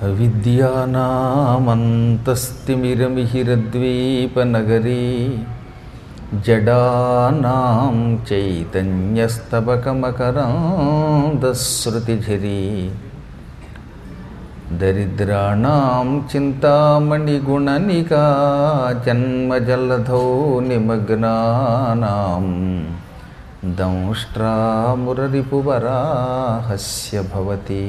అవిద్యానామంతస్తిమిరమిహిరద్వీపనగరీ జడానాం చైతన్యస్తబకమకరాంధశ్రుతిఝరీ దరిద్రాణం చింతామణిగుణనికా జన్మజలధౌ నిమగ్నానాం దంష్ట్రామురరిపువరాహస్య భవతి.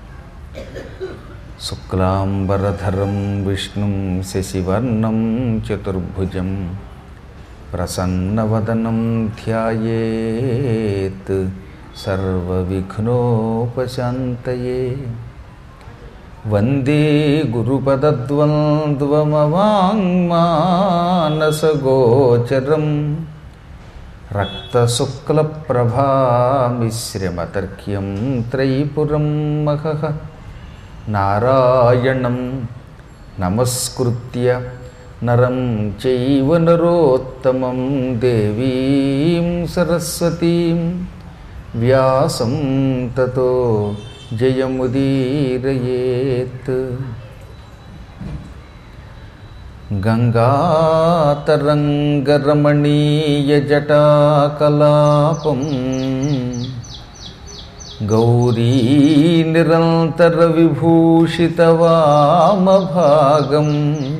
శుక్లాంబరధరం విష్ణుం శశివర్ణం చతుర్భుజం ప్రసన్నవదనం ధ్యాయేత్ సర్వవిఘ్నోపశాంతయే. వందే గురుపదద్వంద్వమవాङ्మానసగోచరం రక్తశుక్లప్రభామిశ్రమతర్క్యం త్రైపురం మహః. నారాయణం నమస్కృత్య నరం చైవ నరోత్తమం దేవీం సరస్వతీం వ్యాసం తతో జయముదీరయేత్. గంగాతరంగరమణీయజటాకలాపం గౌరీనిరంతరవిభూషితవామభాగం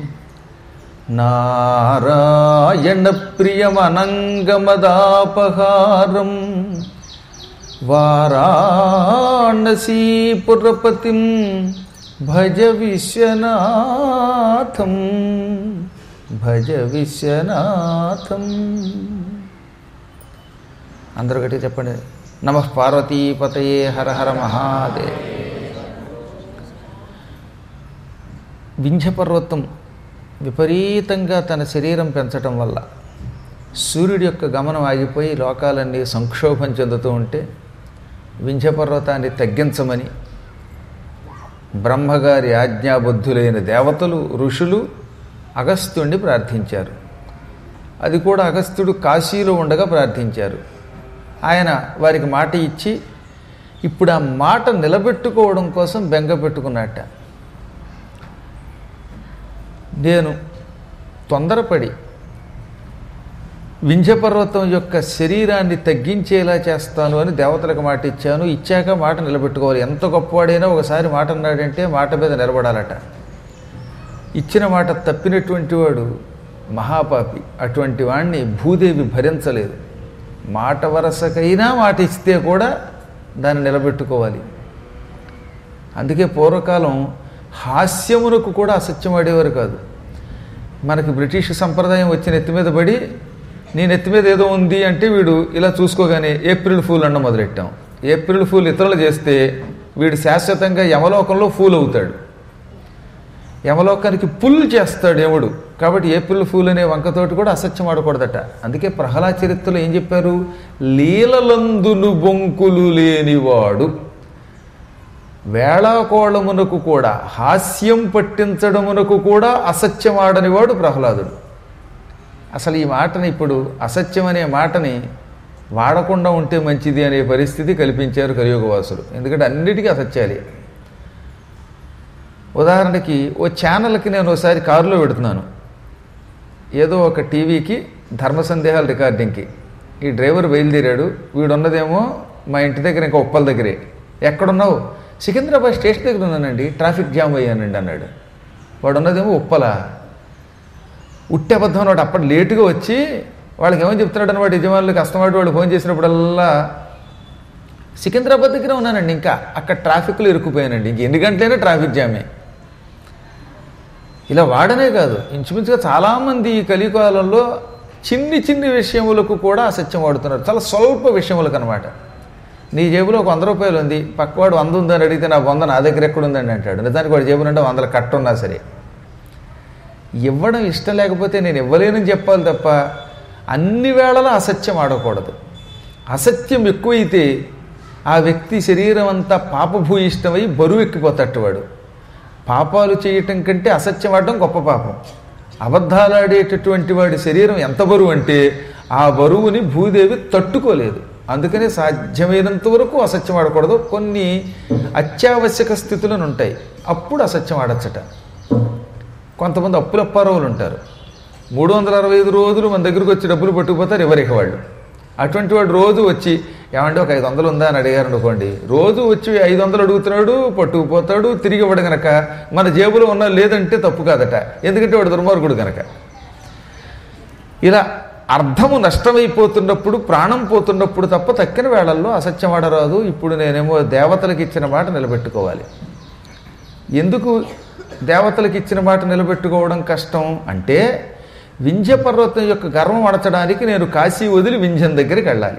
నారాయణప్రియమనంగమదాపహారం వారాణసీపురపతిం భజ విశ్వనాథం భజ విశ్వనాథం. అందరూ గట్టిగా చెప్పండి. నమః పార్వతీపతయే హర హర మహాదేవ్. వింధ్యపర్వతం విపరీతంగా తన శరీరం పెంచటం వల్ల సూర్యుడి యొక్క గమనం ఆగిపోయి లోకాలన్నీ సంక్షోభం చెందుతూ ఉంటే వింధ్యపర్వతాన్ని తగ్గించమని బ్రహ్మగారి ఆజ్ఞాబద్ధులైన దేవతలు ఋషులు అగస్త్యుణ్ణి ప్రార్థించారు. అది కూడా అగస్త్యుడు కాశీలో ఉండగా ప్రార్థించారు. ఆయన వారికి మాట ఇచ్చి ఇప్పుడు ఆ మాట నిలబెట్టుకోవడం కోసం బెంగ పెట్టుకున్నట్ట. నేను తొందరపడి వింధ్యపర్వతం యొక్క శరీరాన్ని తగ్గించేలా చేస్తాను అని దేవతలకు మాట ఇచ్చాను. ఇచ్చాక మాట నిలబెట్టుకోవాలి. ఎంత గొప్పవాడైనా ఒకసారి మాట అన్నాడంటే మాట మీద నిలబడాలట. ఇచ్చిన మాట తప్పినటువంటి వాడు మహాపాపి. అటువంటి వాణ్ణి భూదేవి భరించలేదు. మాట వరసకైనా మాట ఇస్తే కూడా దాన్ని నిలబెట్టుకోవాలి. అందుకే పూర్వకాలం హాస్యమునకు కూడా అసత్యం ఆడేవారు కాదు. మనకి బ్రిటిష్ సంప్రదాయం వచ్చి నెత్తి మీద పడి నీ నెత్తి మీద ఏదో ఉంది అంటే వీడు ఇలా చూసుకోగానే ఏప్రిల్ ఫూల్ అన్న మొదలెట్టాం. ఏప్రిల్ ఫూల్ ఇతరులు చేస్తే వీడు శాశ్వతంగా యమలోకంలో ఫూల్ అవుతాడు. యమలోకానికి పుల్ చేస్తాడు యముడు. కాబట్టి ఏప్రిల్ ఫూల్ అనే వంకతోటి కూడా అసత్యం ఆడకూడదట. అందుకే ప్రహ్లాద చరిత్రలో ఏం చెప్పారు? లీలలందును బొంకులు లేనివాడు, వేళాకోళమునకు కూడా హాస్యం పట్టించడమునకు కూడా అసత్యం ఆడనివాడు ప్రహ్లాదుడు. అసలు ఈ మాటని ఇప్పుడు అసత్యం అనే మాటని వాడకుండా ఉంటే మంచిది అనే పరిస్థితి కల్పించారు కలియుగవాసులు. ఎందుకంటే అన్నిటికీ అసత్యాలే. ఉదాహరణకి ఓ ఛానల్కి నేను ఒకసారి కారులో పెడుతున్నాను, ఏదో ఒక టీవీకి ధర్మ సందేహాల రికార్డింగ్కి. ఈ డ్రైవర్ బయలుదేరాడు. వీడున్నదేమో మా ఇంటి దగ్గర ఇంకా ఉప్పల దగ్గరే. ఎక్కడున్నావు? సికింద్రాబాద్ స్టేషన్ దగ్గర ఉన్నానండి, ట్రాఫిక్ జామ్ అయ్యానండి అన్నాడు. వాడు ఉన్నదేమో ఉప్పల. ఉట్టి అబద్ధం వాడు అప్పటి లేటుగా వచ్చి వాళ్ళకి ఏమని చెప్తున్నాడు అనమాట, యజమానులకి కస్టమర్ వాళ్ళు ఫోన్ చేసినప్పుడల్లా సికింద్రాబాద్ దగ్గర ఉన్నానండి, ఇంకా అక్కడ ట్రాఫిక్లో ఇరుక్కుపోయానండి, ఇంక ఎన్ని గంటలైనా ట్రాఫిక్ జామే. ఇలా వాడనే కాదు, ఇంచుమించుగా చాలామంది ఈ కలికాలంలో చిన్ని చిన్ని విషయములకు కూడా అసత్యం వాడుతున్నారు. చాలా స్వల్ప విషయములకు అనమాట. నీ జేబులో ఒక 100 రూపాయలు ఉంది, పక్కవాడు 100 ఉందని అడిగితే నా 100 నా దగ్గర ఎక్కడుందండి అంటాడు. నిజానికి వాడు జేబులు అంటే 100 కట్టున్నా సరే ఇవ్వడం ఇష్టం లేకపోతే నేను ఇవ్వలేనని చెప్పాలి తప్ప అన్ని వేళలా అసత్యం ఆడకూడదు. అసత్యం ఎక్కువైతే ఆ వ్యక్తి శరీరం అంతా పాపభూయిష్టమై బరువు ఎక్కిపోతట్టు. వాడు పాపాలు చేయటం కంటే అసత్యం ఆడటం గొప్ప పాపం. అబద్ధాలాడేటటువంటి వాడి శరీరం ఎంత బరువు అంటే ఆ బరువుని భూదేవి తట్టుకోలేదు. అందుకనే సాధ్యమైనంత వరకు అసత్యం ఆడకూడదు. కొన్ని అత్యావశ్యక స్థితులను ఉంటాయి, అప్పుడు అసత్యం ఆడచ్చట. కొంతమంది అప్పులప్పారవులు ఉంటారు, 365 రోజులు మన దగ్గరకు వచ్చి డబ్బులు పట్టుకుపోతారు ఎవరికి వాళ్ళు. అటువంటి వాడు రోజు వచ్చి ఏమంటే ఒక 500 ఉందా అని అడిగారు అనుకోండి, రోజు వచ్చి 500 అడుగుతున్నాడు, పట్టుకుపోతాడు, తిరిగి ఇవ్వడు గనక మన జేబులో ఉన్నా లేదంటే తప్పు కాదట, ఎందుకంటే వాడు దుర్మార్గుడు గనక. ఇలా అర్థము నష్టమైపోతున్నప్పుడు, ప్రాణం పోతున్నప్పుడు తప్ప తక్కిన వేళల్లో అసత్యం ఆడరాదు. ఇప్పుడు నేనేమో దేవతలకు ఇచ్చిన మాట నిలబెట్టుకోవాలి. ఎందుకు దేవతలకు ఇచ్చిన మాట నిలబెట్టుకోవడం కష్టం అంటే, వింధ్య పర్వతం యొక్క గర్వం అడచడానికి నేను కాశీ వదిలి వింధ్యం దగ్గరికి వెళ్ళాలి.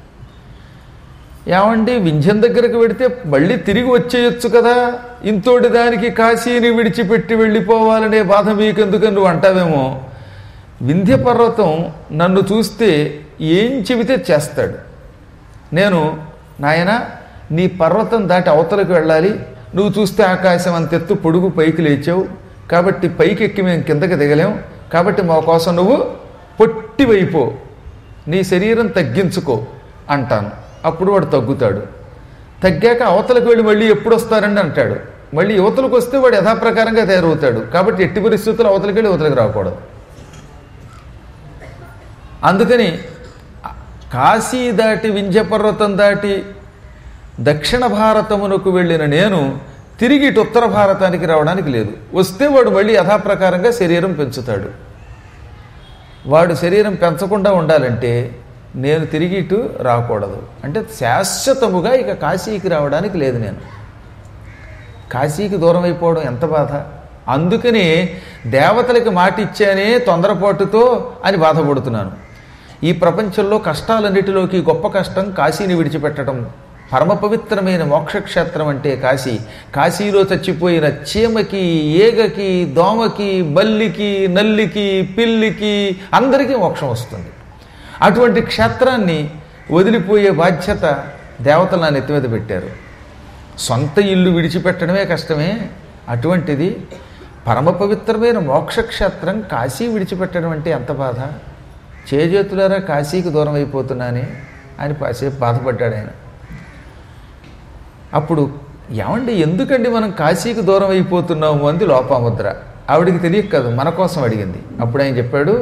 ఏమండి వింధ్యం దగ్గరికి వెడితే మళ్ళీ తిరిగి వచ్చేయచ్చు కదా, ఇంతోటి దానికి కాశీని విడిచిపెట్టి వెళ్ళిపోవాలనే బాధ మీకెందుకని నువ్వు అంటావేమో. వింధ్య పర్వతం నన్ను చూస్తే ఏం చెబితే చేస్తాడు. నేను నాయన నీ పర్వతం దాటి అవతలకు వెళ్ళాలి, నువ్వు చూస్తే ఆకాశం అంతెత్తు పొడుగు పైకి లేచావు, కాబట్టి పైకి ఎక్కి మేము కిందకి దిగలేం, కాబట్టి మా కోసం నువ్వు పొట్టివైపో, నీ శరీరం తగ్గించుకో అంటాను. అప్పుడు వాడు తగ్గుతాడు. తగ్గాక అవతలకు వెళ్ళి మళ్ళీ ఎప్పుడు వస్తారండి అంటాడు. మళ్ళీ యువతలకు వస్తే వాడు యథాప్రకారంగా తయారవుతాడు. కాబట్టి ఎట్టి పరిస్థితుల్లో అవతలకి వెళ్ళి యువతలకు రాకూడదు. అందుకని కాశీ దాటి వింధ్య పర్వతం దాటి దక్షిణ భారతమునకు వెళ్ళిన నేను తిరిగి ఇటు ఉత్తర భారతానికి రావడానికి లేదు. వస్తే వాడు మళ్ళీ యథాప్రకారంగా శరీరం పెంచుతాడు. వాడు శరీరం పెంచకుండా ఉండాలంటే నేను తిరిగి ఇటు రాకూడదు. అంటే శాశ్వతముగా ఇక కాశీకి రావడానికి లేదు. నేను కాశీకి దూరం అయిపోవడం ఎంత బాధ. అందుకని దేవతలకి మాట ఇచ్చానే తొందరపాటుతో అని బాధపడుతున్నాను. ఈ ప్రపంచంలో కష్టాలన్నిటిలోకి గొప్ప కష్టం కాశీని విడిచిపెట్టడం. పరమ పవిత్రమైన మోక్షక్షేత్రం అంటే కాశీ. కాశీలో చచ్చిపోయిన చీమకి, ఏగకి, దోమకి, బల్లికి, నల్లికి, పిల్లికి అందరికీ మోక్షం వస్తుంది. అటువంటి క్షేత్రాన్ని వదిలిపోయే బాధ్యత దేవతలు నా నెత్తి మీద పెట్టారు. సొంత ఇల్లు విడిచిపెట్టడమే కష్టమే, అటువంటిది పరమ పవిత్రమైన మోక్షక్షేత్రం కాశీ విడిచిపెట్టడం అంటే ఎంత బాధ. చేజేతులారా కాశీకి దూరం అయిపోతున్నానే అని కాసేపు బాధపడ్డాడు ఆయన. అప్పుడు ఏమండి ఎందుకండి మనం కాశీకి దూరం అయిపోతున్నాము అంది లోపాముద్ర. ఆవిడికి తెలియక కాదు, మన కోసం అడిగింది. అప్పుడు ఆయన చెప్పాడు,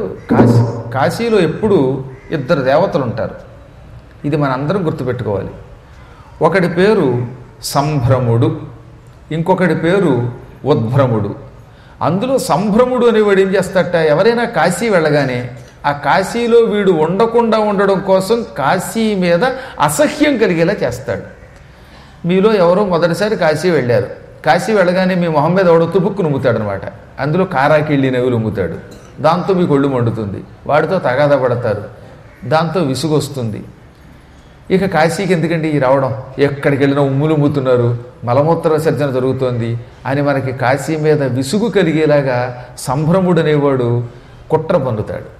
కాశీలో ఎప్పుడు 2 దేవతలు ఉంటారు. ఇది మనందరం గుర్తుపెట్టుకోవాలి. ఒకటి పేరు సంభ్రముడు, ఇంకొకటి పేరు ఉద్భ్రముడు. అందులో సంభ్రముడు అనేవాడు ఏం చేస్తాడట, ఎవరైనా కాశీ వెళ్ళగానే ఆ కాశీలో వీడు ఉండకుండా ఉండడం కోసం కాశీ మీద అసహ్యం కలిగేలా చేస్తాడు. మీలో ఎవరో మొదటిసారి కాశీ వెళ్ళారు. కాశీ వెళ్ళగానే మీ మొహం మీద ఎవడో తుపుక్కు నుమ్ముతాడు అనమాట. అందులో కారాకిళ్ళి నవ్వులు ఉమ్ముతాడు. దాంతో మీకు ఒళ్ళు మండుతుంది. వాడితో తగాదా పడతారు. దాంతో విసుగు వస్తుంది. ఇక కాశీకి ఎందుకండి ఈ రావడం, ఎక్కడికి వెళ్ళినా ఉమ్ములు ఉమ్ముతున్నారు, మలమూత్ర విసర్జన జరుగుతోంది అని మనకి కాశీ మీద విసుగు కలిగేలాగా సంభ్రముడు అనేవాడు కుట్ర పొందుతాడు.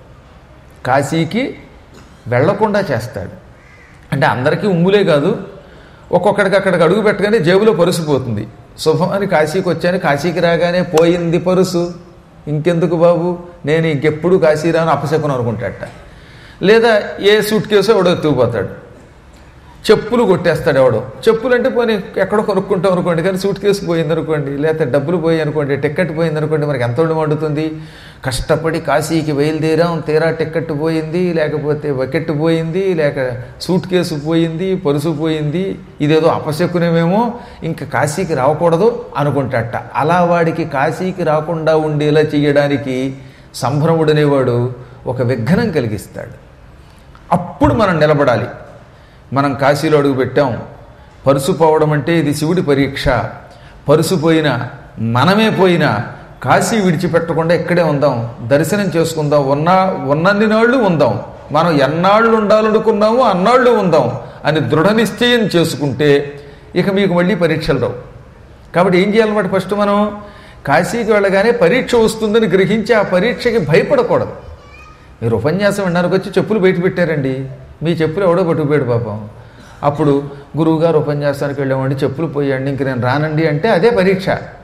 కాశీకి వెళ్లకుండా చేస్తాడు. అంటే అందరికీ ఉమ్ములే కాదు, ఒక్కొక్కడికి అక్కడికి అడుగు పెట్టగానే జేబులో పరుసు పోతుంది. శుభం అని కాశీకి వచ్చాను, కాశీకి రాగానే పోయింది పరుసు, ఇంకెందుకు బాబు నేను ఇంకెప్పుడు కాశీ రాను అపశకునం అనుకుంటాడట. లేదా ఏ సూట్ కేసో ఎవడో ఎత్తుకుపోతాడు. చెప్పులు కొట్టేస్తాడు ఎవడో. చెప్పులు అంటే పోనీ ఎక్కడో కొనుక్కుంటాం అనుకోండి, కానీ సూట్ కేసు పోయింది అనుకోండి, లేకపోతే డబ్బులు పోయి అనుకోండి, టికెట్ పోయింది అనుకోండి, మనకి ఎంత మండుతుంది. కష్టపడి కాశీకి బయలుదేరాం, తీరా టికెట్ పోయింది, లేకపోతే బకెట్ పోయింది, లేక సూట్ కేసు పోయింది, పరుసు పోయింది, ఇదేదో అపశకునమేమో, ఇంకా కాశీకి రాకూడదు అనుకుంటాట. అలా వాడికి కాశీకి రాకుండా ఉండేలా చేయడానికి సంభ్రముడనేవాడు ఒక విఘ్నం కలిగిస్తాడు. అప్పుడు మనం నిలబడాలి. మనం కాశీలో అడుగు పెట్టాం, పరుసు పోవడం అంటే ఇది శివుడి పరీక్ష. పరుసు పోయినా మనమే పోయినా కాశీ విడిచిపెట్టకుండా ఇక్కడే ఉందాం, దర్శనం చేసుకుందాం, ఉన్నన్ని నాళ్ళు ఉందాం, మనం ఎన్నాళ్ళు ఉండాలనుకున్నామో అన్నాళ్ళు ఉందాం అని దృఢ నిశ్చయం చేసుకుంటే ఇక మీకు మళ్ళీ పరీక్షలు రావు. కాబట్టి ఏం చేయాలన్నమాట, ఫస్ట్ మనం కాశీకి వెళ్ళగానే పరీక్ష వస్తుందని గ్రహించి ఆ పరీక్షకి భయపడకూడదు. మీరు ఉపన్యాసం వినడానికి వచ్చి చెప్పులు బయట పెట్టారండి, మీ చెప్పులు ఎవడో పట్టుకుపోయాడు పాపం. అప్పుడు గురువుగారు ఉపన్యాసానికి వెళ్ళామండి, చెప్పులు పోయండి, ఇంక నేను రానండి అంటే అదే పరీక్ష.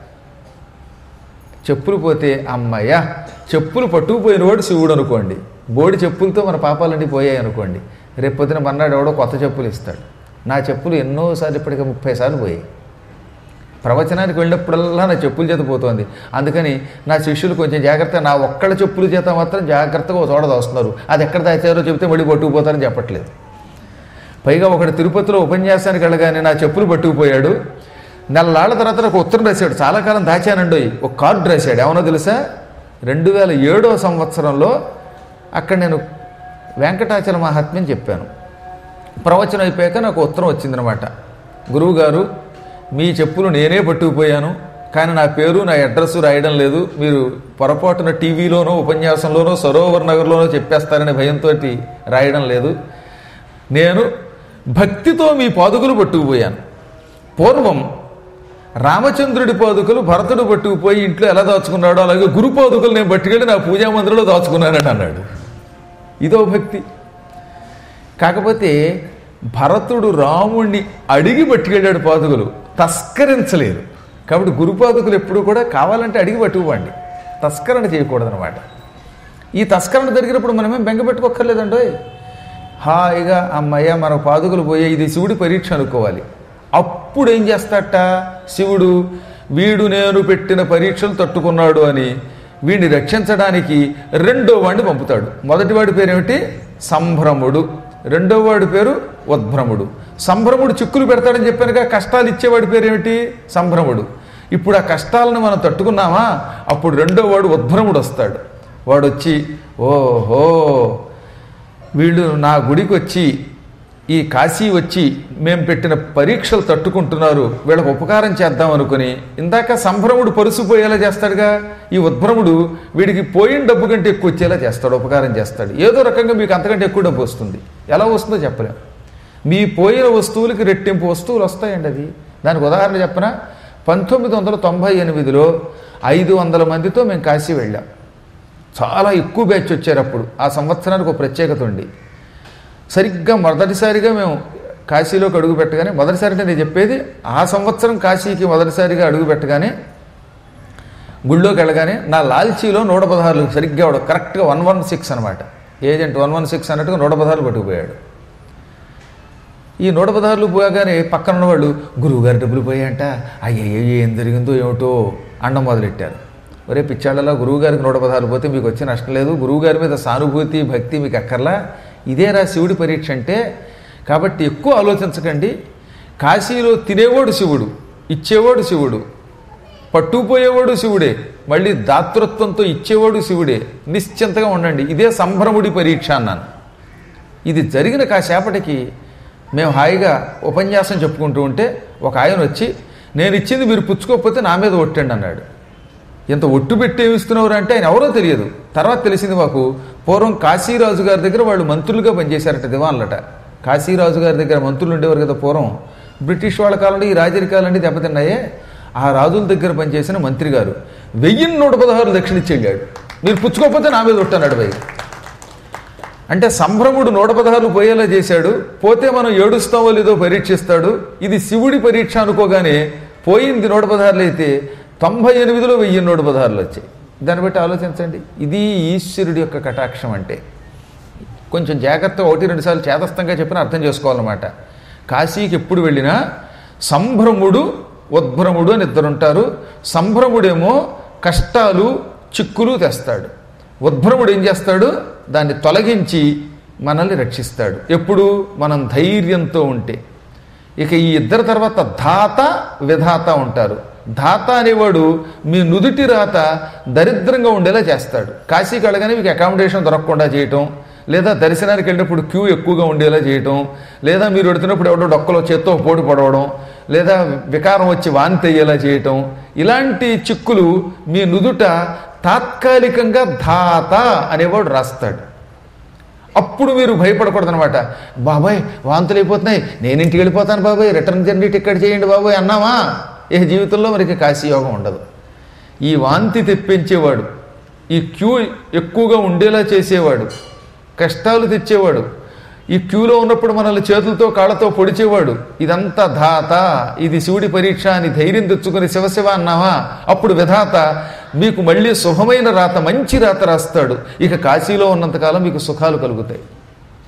చెప్పులు పోతే అమ్మయ్య, చెప్పులు పట్టుకుపోయినవాడు శివుడు అనుకోండి, బోడి చెప్పులతో మన పాపాలన్నీ పోయాయి అనుకోండి. రేపు పొద్దున మన్నాడు ఎవడో కొత్త చెప్పులు ఇస్తాడు. నా చెప్పులు ఎన్నోసార్లు ఇప్పటికే 30 సార్లు పోయాయి. ప్రవచనానికి వెళ్ళినప్పుడల్లా నా చెప్పుల చేత పోతోంది. అందుకని నా శిష్యులు కొంచెం జాగ్రత్తగా, నా ఒక్కళ్ళ చెప్పుల చేత మాత్రం జాగ్రత్తగా ఒక చోట దాస్తున్నారు. అది ఎక్కడ దాచారో చెబితే మళ్ళీ పట్టుకుపోతారని చెప్పట్లేదు. పైగా ఒకటి తిరుపతిలో ఉపన్యాసానికి వెళ్ళగానే నా చెప్పులు పట్టుకుపోయాడు. నెలలాళ్ళ తర్వాత నాకు ఉత్తరం రాశాడు. చాలా కాలం దాచానండి. ఒక కార్డు రాశాడు. ఏమన్నా తెలుసా? 2007వ సంవత్సరంలో అక్కడ నేను వెంకటాచల మహాత్మ్యం చెప్పాను. ప్రవచనం అయిపోయాక నాకు ఉత్తరం వచ్చిందనమాట. గురువుగారు, మీ చెప్పులు నేనే పట్టుకుపోయాను, కానీ నా పేరు నా అడ్రస్ రాయడం లేదు. మీరు పొరపాటున టీవీలోనో ఉపన్యాసంలోనో సరోవర్ నగర్లోనో చెప్పేస్తారనే భయంతో రాయడం లేదు. నేను భక్తితో మీ పాదుకలు పట్టుకుపోయాను. పూర్వం రామచంద్రుడి పాదుకలు భరతుడు పట్టుకుపోయి ఇంట్లో ఎలా దాచుకున్నాడో అలాగే గురు పాదుకలు నేను పట్టుకెళ్ళి నా పూజా మందిరంలో దాచుకున్నానని అన్నాడు. ఇదో భక్తి. కాకపోతే భరతుడు రాముణ్ణి అడిగి పట్టుకెళ్ళాడు పాదుకలు, తస్కరించలేదు. కాబట్టి గురుపాదుకలు ఎప్పుడు కూడా కావాలంటే అడిగి పట్టుకుపోండి, తస్కరణ చేయకూడదనమాట. ఈ తస్కరణ జరిగినప్పుడు మనమేం బెంగ పెట్టుకోక్కర్లేదండో. హాయిగా అమ్మయ్య మన పాదుకలు పోయే, ఇది శివుడి పరీక్ష అనుకోవాలి. అప్పుడు ఏం చేస్తాట శివుడు, వీడు నేను పెట్టిన పరీక్షలు తట్టుకున్నాడు అని వీడిని రక్షించడానికి రెండో వాడిని పంపుతాడు. మొదటివాడి పేరేమిటి? సంభ్రముడు. రెండో వాడి పేరు ఉద్భ్రముడు. సంభ్రముడు చిక్కులు పెడతాడని చెప్పానుగా, కష్టాలు ఇచ్చేవాడి పేరేమిటి? సంభ్రముడు. ఇప్పుడు ఆ కష్టాలను మనం తట్టుకున్నామా, అప్పుడు రెండో వాడు ఉద్భ్రముడు వస్తాడు. వాడు వచ్చి, ఓహో వీళ్ళు నా గుడికి వచ్చి, ఈ కాశీ వచ్చి మేము పెట్టిన పరీక్షలు తట్టుకుంటున్నారు, వీళ్ళకు ఉపకారం చేద్దాం అనుకుని, ఇందాక సంభ్రముడు పరుసుపోయేలా చేస్తాడుగా, ఈ ఉద్భ్రముడు వీడికి పోయిన డబ్బు కంటే ఎక్కువ వచ్చేలా చేస్తాడు, ఉపకారం చేస్తాడు. ఏదో రకంగా మీకు అంతకంటే ఎక్కువ డబ్బు వస్తుంది. ఎలా వస్తుందో చెప్పలేం. మీ పోయిన వస్తువులకి రెట్టింపు వస్తువులు వస్తాయండి. అది దానికి ఉదాహరణ చెప్పనా, 1998లో 500 మందితో మేము కాశీ వెళ్ళాం. చాలా ఎక్కువ బ్యాచ్ వచ్చారు. అప్పుడు ఆ సంవత్సరానికి ఒక ప్రత్యేకత ఉండి, సరిగ్గా మొదటిసారిగా మేము కాశీలోకి అడుగు పెట్టగానే, మొదటిసారి అంటే నేను చెప్పేది ఆ సంవత్సరం కాశీకి మొదటిసారిగా అడుగు పెట్టగానే, గుళ్ళోకి వెళ్ళగానే నా లాల్చీలో 116 సరిగ్గా కరెక్ట్గా 116 అనమాట. ఏజెంట్ 116 అన్నట్టుగా 116 పట్టుకుపోయాడు. ఈ 116 పోగానే పక్కన ఉన్నవాళ్ళు, గురువుగారి డబ్బులు పోయాయంట, అయ్యయ్యో ఏం జరిగిందో ఏమిటో అండం మొదలెట్టారు. ఒరే పిచ్చాళ్ళలా, గురువుగారికి 116 పోతే మీకు వచ్చే నష్టం లేదు, గురువుగారి మీద సానుభూతి భక్తి మీకు అక్కర్లా, ఇదేరా శివుడి పరీక్ష అంటే. కాబట్టి ఎక్కువ ఆలోచించకండి. కాశీలో తినేవాడు శివుడు, ఇచ్చేవాడు శివుడు, పట్టుకుపోయేవాడు శివుడే, మళ్ళీ దాతృత్వంతో ఇచ్చేవాడు శివుడే. నిశ్చింతగా ఉండండి. ఇదే సంభ్రముడి పరీక్ష అన్నాను. ఇది జరిగిన కాసేపటికి మేము హాయిగా ఉపన్యాసం చెప్పుకుంటూ ఉంటే ఒక ఆయన వచ్చి, నేను ఇచ్చింది మీరు పుచ్చుకోకపోతే నా మీద ఒట్టండి అన్నాడు. ఎంత ఒట్టు పెట్టి ఏమిస్తున్నారు అంటే ఆయన ఎవరో తెలియదు. తర్వాత తెలిసింది మాకు, పూర్వం కాశీరాజు గారి దగ్గర వాళ్ళు మంత్రులుగా పనిచేశారట, దివాన్లట. కాశీరాజు గారి దగ్గర మంత్రులు ఉండేవారు కదా పూర్వం. బ్రిటిష్ వాళ్ళ కాలంలో ఈ రాజరికాలన్నీ దెబ్బతిన్నాయే. ఆ రాజుల దగ్గర పనిచేసిన మంత్రి గారు 1116 దక్షిణ ఇచ్చి వెళ్ళాడు. మీరు పుచ్చుకోకపోతే నా మీద ఒట్టన్నాడు పై. అంటే సంభ్రముడు 116 పోయేలా చేశాడు. పోతే మనం ఏడుస్తామో లేదో పరీక్షిస్తాడు. ఇది శివుడి పరీక్ష అనుకోగానే పోయింది 116 అయితే 98లో 1116 వచ్చాయి. దాన్ని బట్టి ఆలోచించండి. ఇది ఈశ్వరుడి యొక్క కటాక్షం. అంటే కొంచెం జాగ్రత్తగా 1-2 సార్లు చేతస్థంగా చెప్పిన అర్థం చేసుకోవాలన్నమాట. కాశీకి ఎప్పుడు వెళ్ళినా సంభ్రముడు ఉద్భ్రముడు అని ఇద్దరుంటారు. సంభ్రముడేమో కష్టాలు చిక్కులు తెస్తాడు, ఉద్భ్రముడు ఏం చేస్తాడు, దాన్ని తొలగించి మనల్ని రక్షిస్తాడు. ఎప్పుడు మనం ధైర్యంతో ఉంటే. ఇక ఈ ఇద్దరు తర్వాత ధాత విధాత ఉంటారు. ధాత అనేవాడు మీ నుదుటి రాత దరిద్రంగా ఉండేలా చేస్తాడు. కాశీకి వెళ్ళగానే మీకు అకామిడేషన్ దొరకకుండా చేయటం, లేదా దర్శనానికి వెళ్ళినప్పుడు క్యూ ఎక్కువగా ఉండేలా చేయటం, లేదా మీరు వెడుతున్నప్పుడు ఎవడో డొక్కలో చేత్తో పోటు పడవడం, లేదా వికారం వచ్చి వాంతి అయ్యేలా చేయటం, ఇలాంటి చిక్కులు మీ నుదుట తాత్కాలికంగా ధాత అనేవాడు రాస్తాడు. అప్పుడు మీరు భయపడకూడదనమాట. బాబాయ్ వాంతులు అయిపోతున్నాయి, నేను ఇంటికి వెళ్ళిపోతాను బాబాయ్, రిటర్న్ జర్నీ టికెట్ చేయండి బాబాయ్ అన్నామా, ఏ జీవితంలో మరికి కాశీయోగం ఉండదు. ఈ వాంతి తెప్పించేవాడు, ఈ క్యూ ఎక్కువగా ఉండేలా చేసేవాడు, కష్టాలు తెచ్చేవాడు, ఈ క్యూలో ఉన్నప్పుడు మనల్ని చేతులతో కాళ్ళతో పొడిచేవాడు, ఇదంతా ధాత, ఇది శివుడి పరీక్ష అని ధైర్యం తెచ్చుకుని శివశివ అన్నావా, అప్పుడు విధాత మీకు మళ్ళీ శుభమైన రాత, మంచి రాత రాస్తాడు. ఇక కాశీలో ఉన్నంతకాలం మీకు సుఖాలు కలుగుతాయి.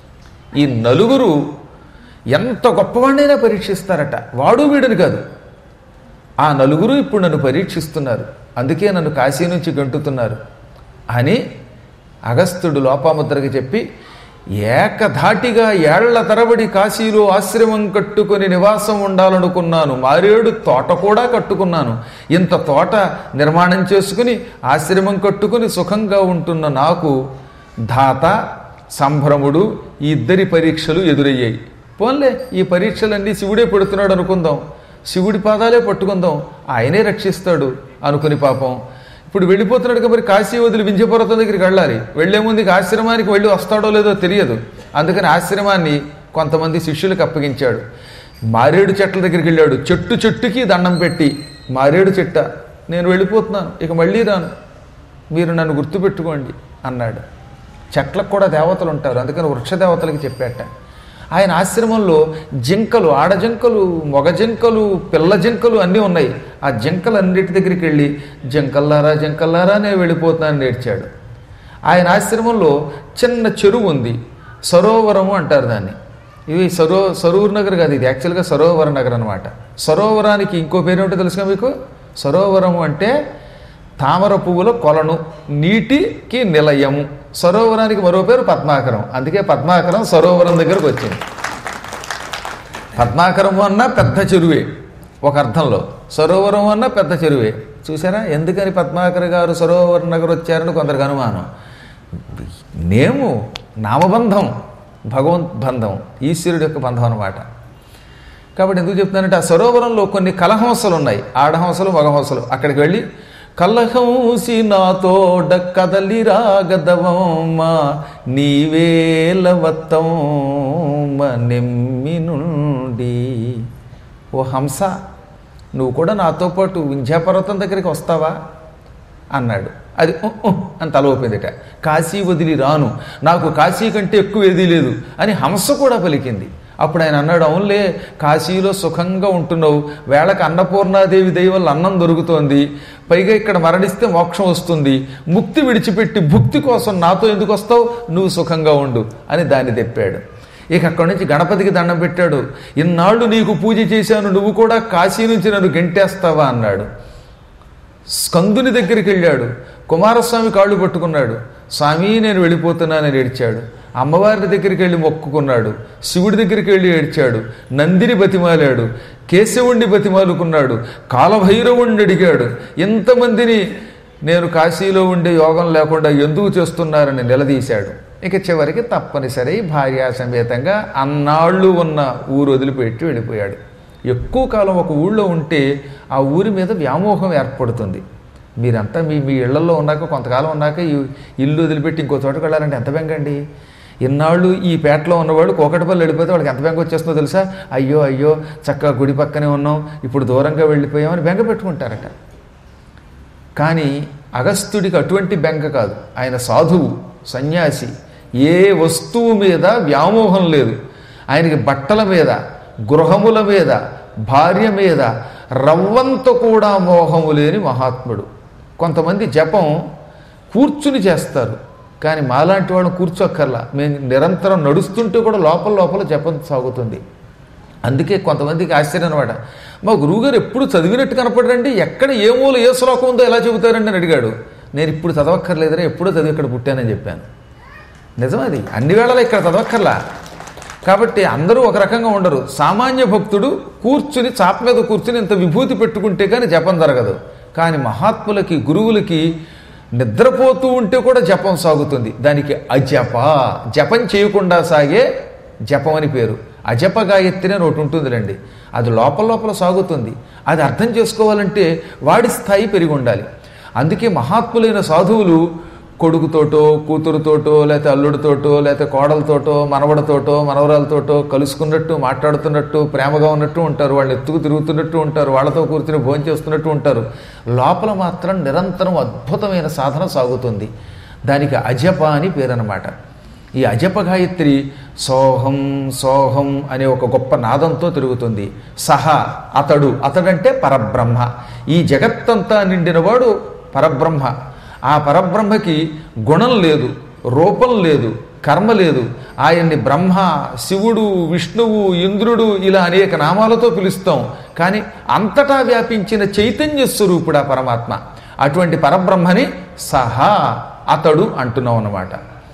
ఈ నలుగురు ఎంత గొప్పవాడినైనా పరీక్షిస్తారట. వాడు వీడని కాదు, ఆ నలుగురు ఇప్పుడు నన్ను పరీక్షిస్తున్నారు, అందుకే నన్ను కాశీ నుంచి గంటుతున్నారు అని అగస్త్యుడు లోపాముద్రకి చెప్పి, ఏకధాటిగా ఏళ్ల తరబడి కాశీలో ఆశ్రమం కట్టుకొని నివాసం ఉండాలనుకున్నాను, మారేడు తోట కూడా కట్టుకున్నాను. ఇంత తోట నిర్మాణం చేసుకుని ఆశ్రమం కట్టుకుని సుఖంగా ఉంటున్న నాకు ధాత సంభ్రముడు ఈ ఇద్దరి పరీక్షలు ఎదురయ్యాయి. పోన్లే, ఈ పరీక్షలన్నీ శివుడే పెడుతున్నాడు అనుకుందాం, శివుడి పాదాలే పట్టుకుందాం, ఆయనే రక్షిస్తాడు అనుకుని పాపం ఇప్పుడు వెళ్ళిపోతున్నాడు కాబట్టి కాశీ వదిలి వింధ్యపర్వతం దగ్గరికి వెళ్ళాలి. వెళ్లే ముందు ఆశ్రమానికి వెళ్ళి వస్తాడో లేదో తెలియదు. అందుకని ఆశ్రమాన్ని కొంతమంది శిష్యులకు అప్పగించాడు. మారేడు చెట్ల దగ్గరికి వెళ్ళాడు. చెట్టు చెట్టుకి దండం పెట్టి, మారేడు చెట్ట నేను వెళ్ళిపోతున్నాను, ఇక మళ్ళీ రాను, మీరు నన్ను గుర్తుపెట్టుకోండి అన్నాడు. చెట్లకు కూడా దేవతలు ఉంటారు, అందుకని వృక్ష దేవతలకి చెప్పాట. ఆయన ఆశ్రమంలో జింకలు, ఆడ జింకలు, మగ జింకలు, పిల్ల జింకలు అన్నీ ఉన్నాయి. ఆ జింకలన్నిటి దగ్గరికి వెళ్ళి జింకల్లారా జింకల్లారా నేను వెళ్ళిపోతున్నానని నేర్చాడు. ఆయన ఆశ్రమంలో చిన్న చెరువు ఉంది, సరోవరము అంటారు దాన్ని. ఇవి సరూర్ నగర్ కాదు, ఇది యాక్చువల్గా సరోవర నగర్ అనమాట. సరోవరానికి ఇంకో పేరు ఏమిటో తెలుసుగా మీకు? సరోవరము అంటే తామర పువ్వుల కొలను, నీటికి నిలయము. సరోవరానికి మరో పేరు పద్మాకరం, అందుకే పద్మాకరం సరోవరం దగ్గరకు వచ్చింది. పద్మాకరము అన్నా పెద్ద చెరువే ఒక అర్థంలో, సరోవరం అన్నా పెద్ద చెరువే. చూసారా ఎందుకని పద్మాకర్ గారు సరోవర నగర్ వచ్చారని కొందరికి అనుమానం. నామబంధం, భగవంత్ బంధం, ఈశ్వరుడి యొక్క బంధం అన్నమాట. కాబట్టి ఎందుకు చెప్తున్నానంటే, ఆ సరోవరంలో కొన్ని కలహంసలు ఉన్నాయి, ఆడహంసలు మగహంసలు. అక్కడికి వెళ్ళి కలహంసి నాతోడ కదలి రాగదవమ్మ నీవేలవత్తమ్మ నెమ్మి నుండి, ఓ హంస నువ్వు కూడా నాతో పాటు వింధ్యాపర్వతం దగ్గరికి వస్తావా అన్నాడు. అది అని తల ఊపిందిట. కాశీ వదిలి రాను, నాకు కాశీ కంటే ఎక్కువ ఏదీ లేదు అని హంస కూడా పలికింది. అప్పుడు ఆయన అన్నాడు, అవునులే కాశీలో సుఖంగా ఉంటున్నావు, వేళకు అన్నపూర్ణాదేవి దయ వల్ల అన్నం దొరుకుతోంది, పైగా ఇక్కడ మరణిస్తే మోక్షం వస్తుంది, ముక్తి విడిచిపెట్టి భుక్తి కోసం నాతో ఎందుకు వస్తావు, నువ్వు సుఖంగా ఉండు అని దాన్ని తెప్పాడు. ఇక అక్కడి నుంచి గణపతికి దండం పెట్టాడు. ఇన్నాళ్ళు నీకు పూజ చేశాను, నువ్వు కూడా కాశీ నుంచి నన్ను గెంటేస్తావా అన్నాడు. స్కందుని దగ్గరికి వెళ్ళాడు, కుమారస్వామి కాళ్ళు పట్టుకున్నాడు, స్వామి నేను వెళ్ళిపోతున్నానని ఏడ్చాడు. అమ్మవారి దగ్గరికి వెళ్ళి మొక్కుకున్నాడు, శివుడి దగ్గరికి వెళ్ళి ఏడ్చాడు, నందిని బతిమాలాడు, కేశవుణ్ణి బతిమాలుకున్నాడు, కాలభైరవుణ్ణి అడిగాడు. ఇంతమందిని నేను కాశీలో ఉండే యోగం లేకుండా ఎందుకు చేస్తున్నారని నిలదీశాడు. ఇక చివరికి తప్పనిసరి భార్యా సమేతంగా అన్నాళ్ళు ఉన్న ఊరు వదిలిపెట్టి వెళ్ళిపోయాడు. ఎక్కువ కాలం ఒక ఊళ్ళో ఉంటే ఆ ఊరి మీద వ్యామోహం ఏర్పడుతుంది. మీరంతా మీ ఇళ్లలో ఉన్నాక కొంతకాలం ఉన్నాక ఈ ఇల్లు వదిలిపెట్టి ఇంకో చోటకు వెళ్ళాలంటే ఎంత బెంగండి. ఇన్నాళ్ళు ఈ పేటలో ఉన్నవాళ్ళు కోకటపల్లి వెళ్ళిపోతే వాళ్ళకి ఎంత బెంగ వచ్చేస్తుందో తెలుసా? అయ్యో అయ్యో చక్కగా గుడి పక్కనే ఉన్నాం, ఇప్పుడు దూరంగా వెళ్ళిపోయామని బెంగ పెట్టుకుంటారట. కానీ అగస్త్యుడికి అటువంటి బెంగ కాదు. ఆయన సాధువు, సన్యాసి, ఏ వస్తువు మీద వ్యామోహం లేదు. ఆయనకి బట్టల మీద, గృహముల మీద, భార్య మీద రవ్వంత కూడా మోహము లేని మహాత్ముడు. కొంతమంది జపం కూర్చుని చేస్తారు, కానీ మాలాంటి వాళ్ళు కూర్చోక్కర్లా, మేము నిరంతరం నడుస్తుంటే కూడా లోపల లోపల జపం సాగుతుంది. అందుకే కొంతమందికి ఆశ్చర్యం అనమాట, మా గురువుగారు ఎప్పుడు చదివినట్టు కనపడరండి, ఎక్కడ ఏ మూల ఏ శ్లోకం ఉందో ఎలా చెబుతారండి అని అడిగాడు. నేను ఇప్పుడు చదవక్కర్లేదరా, ఎప్పుడో చదివి ఇక్కడ పుట్టానని చెప్పాను. నిజం, అది అన్ని వేళలా ఇక్కడ చదవక్కర్లా. కాబట్టి అందరూ ఒక రకంగా ఉండరు. సామాన్య భక్తుడు కూర్చుని చాప మీద కూర్చుని ఇంత విభూతి పెట్టుకుంటే కానీ జపం జరగదు. కానీ మహాత్ములకి, గురువులకి నిద్రపోతూ ఉంటే కూడా జపం సాగుతుంది. దానికి అజప, జపం చేయకుండా సాగే జపం అని పేరు. అజప గాయత్రి అని ఒకటి ఉంటుందిలేండి, అది లోపల లోపల సాగుతుంది. అది అర్థం చేసుకోవాలంటే వాడి స్థాయి పెరిగి ఉండాలి. అందుకే మహాత్ములైన సాధువులు కొడుకుతోటో, కూతురుతోటో, లేకపోతే అల్లుడితోటో, లేకపోతే కోడలతోటో, మనవడతోటో, మనవరాలతోటో కలుసుకున్నట్టు, మాట్లాడుతున్నట్టు, ప్రేమగా ఉన్నట్టు ఉంటారు. వాళ్ళు ఎత్తుకు తిరుగుతున్నట్టు ఉంటారు, వాళ్ళతో కూర్చుని భోజనం చేస్తున్నట్టు ఉంటారు. లోపల మాత్రం నిరంతరం అద్భుతమైన సాధన సాగుతుంది. దానికి అజప అని పేరనమాట. ఈ అజప గాయత్రి సోహం సోహం అనే ఒక గొప్ప నాదంతో తిరుగుతుంది. సహ, అతడు, అతడంటే పరబ్రహ్మ. ఈ జగత్తంతా నిండినవాడు పరబ్రహ్మ. ఆ పరబ్రహ్మకి గుణం లేదు, రూపం లేదు, కర్మ లేదు. ఆయన్ని బ్రహ్మ, శివుడు, విష్ణువు, ఇంద్రుడు ఇలా అనేక నామాలతో పిలుస్తాం. కానీ అంతటా వ్యాపించిన చైతన్య స్వరూపుడు ఆ పరమాత్మ. అటువంటి పరబ్రహ్మని సహా, అతడు అంటున్నాం అన్నమాట.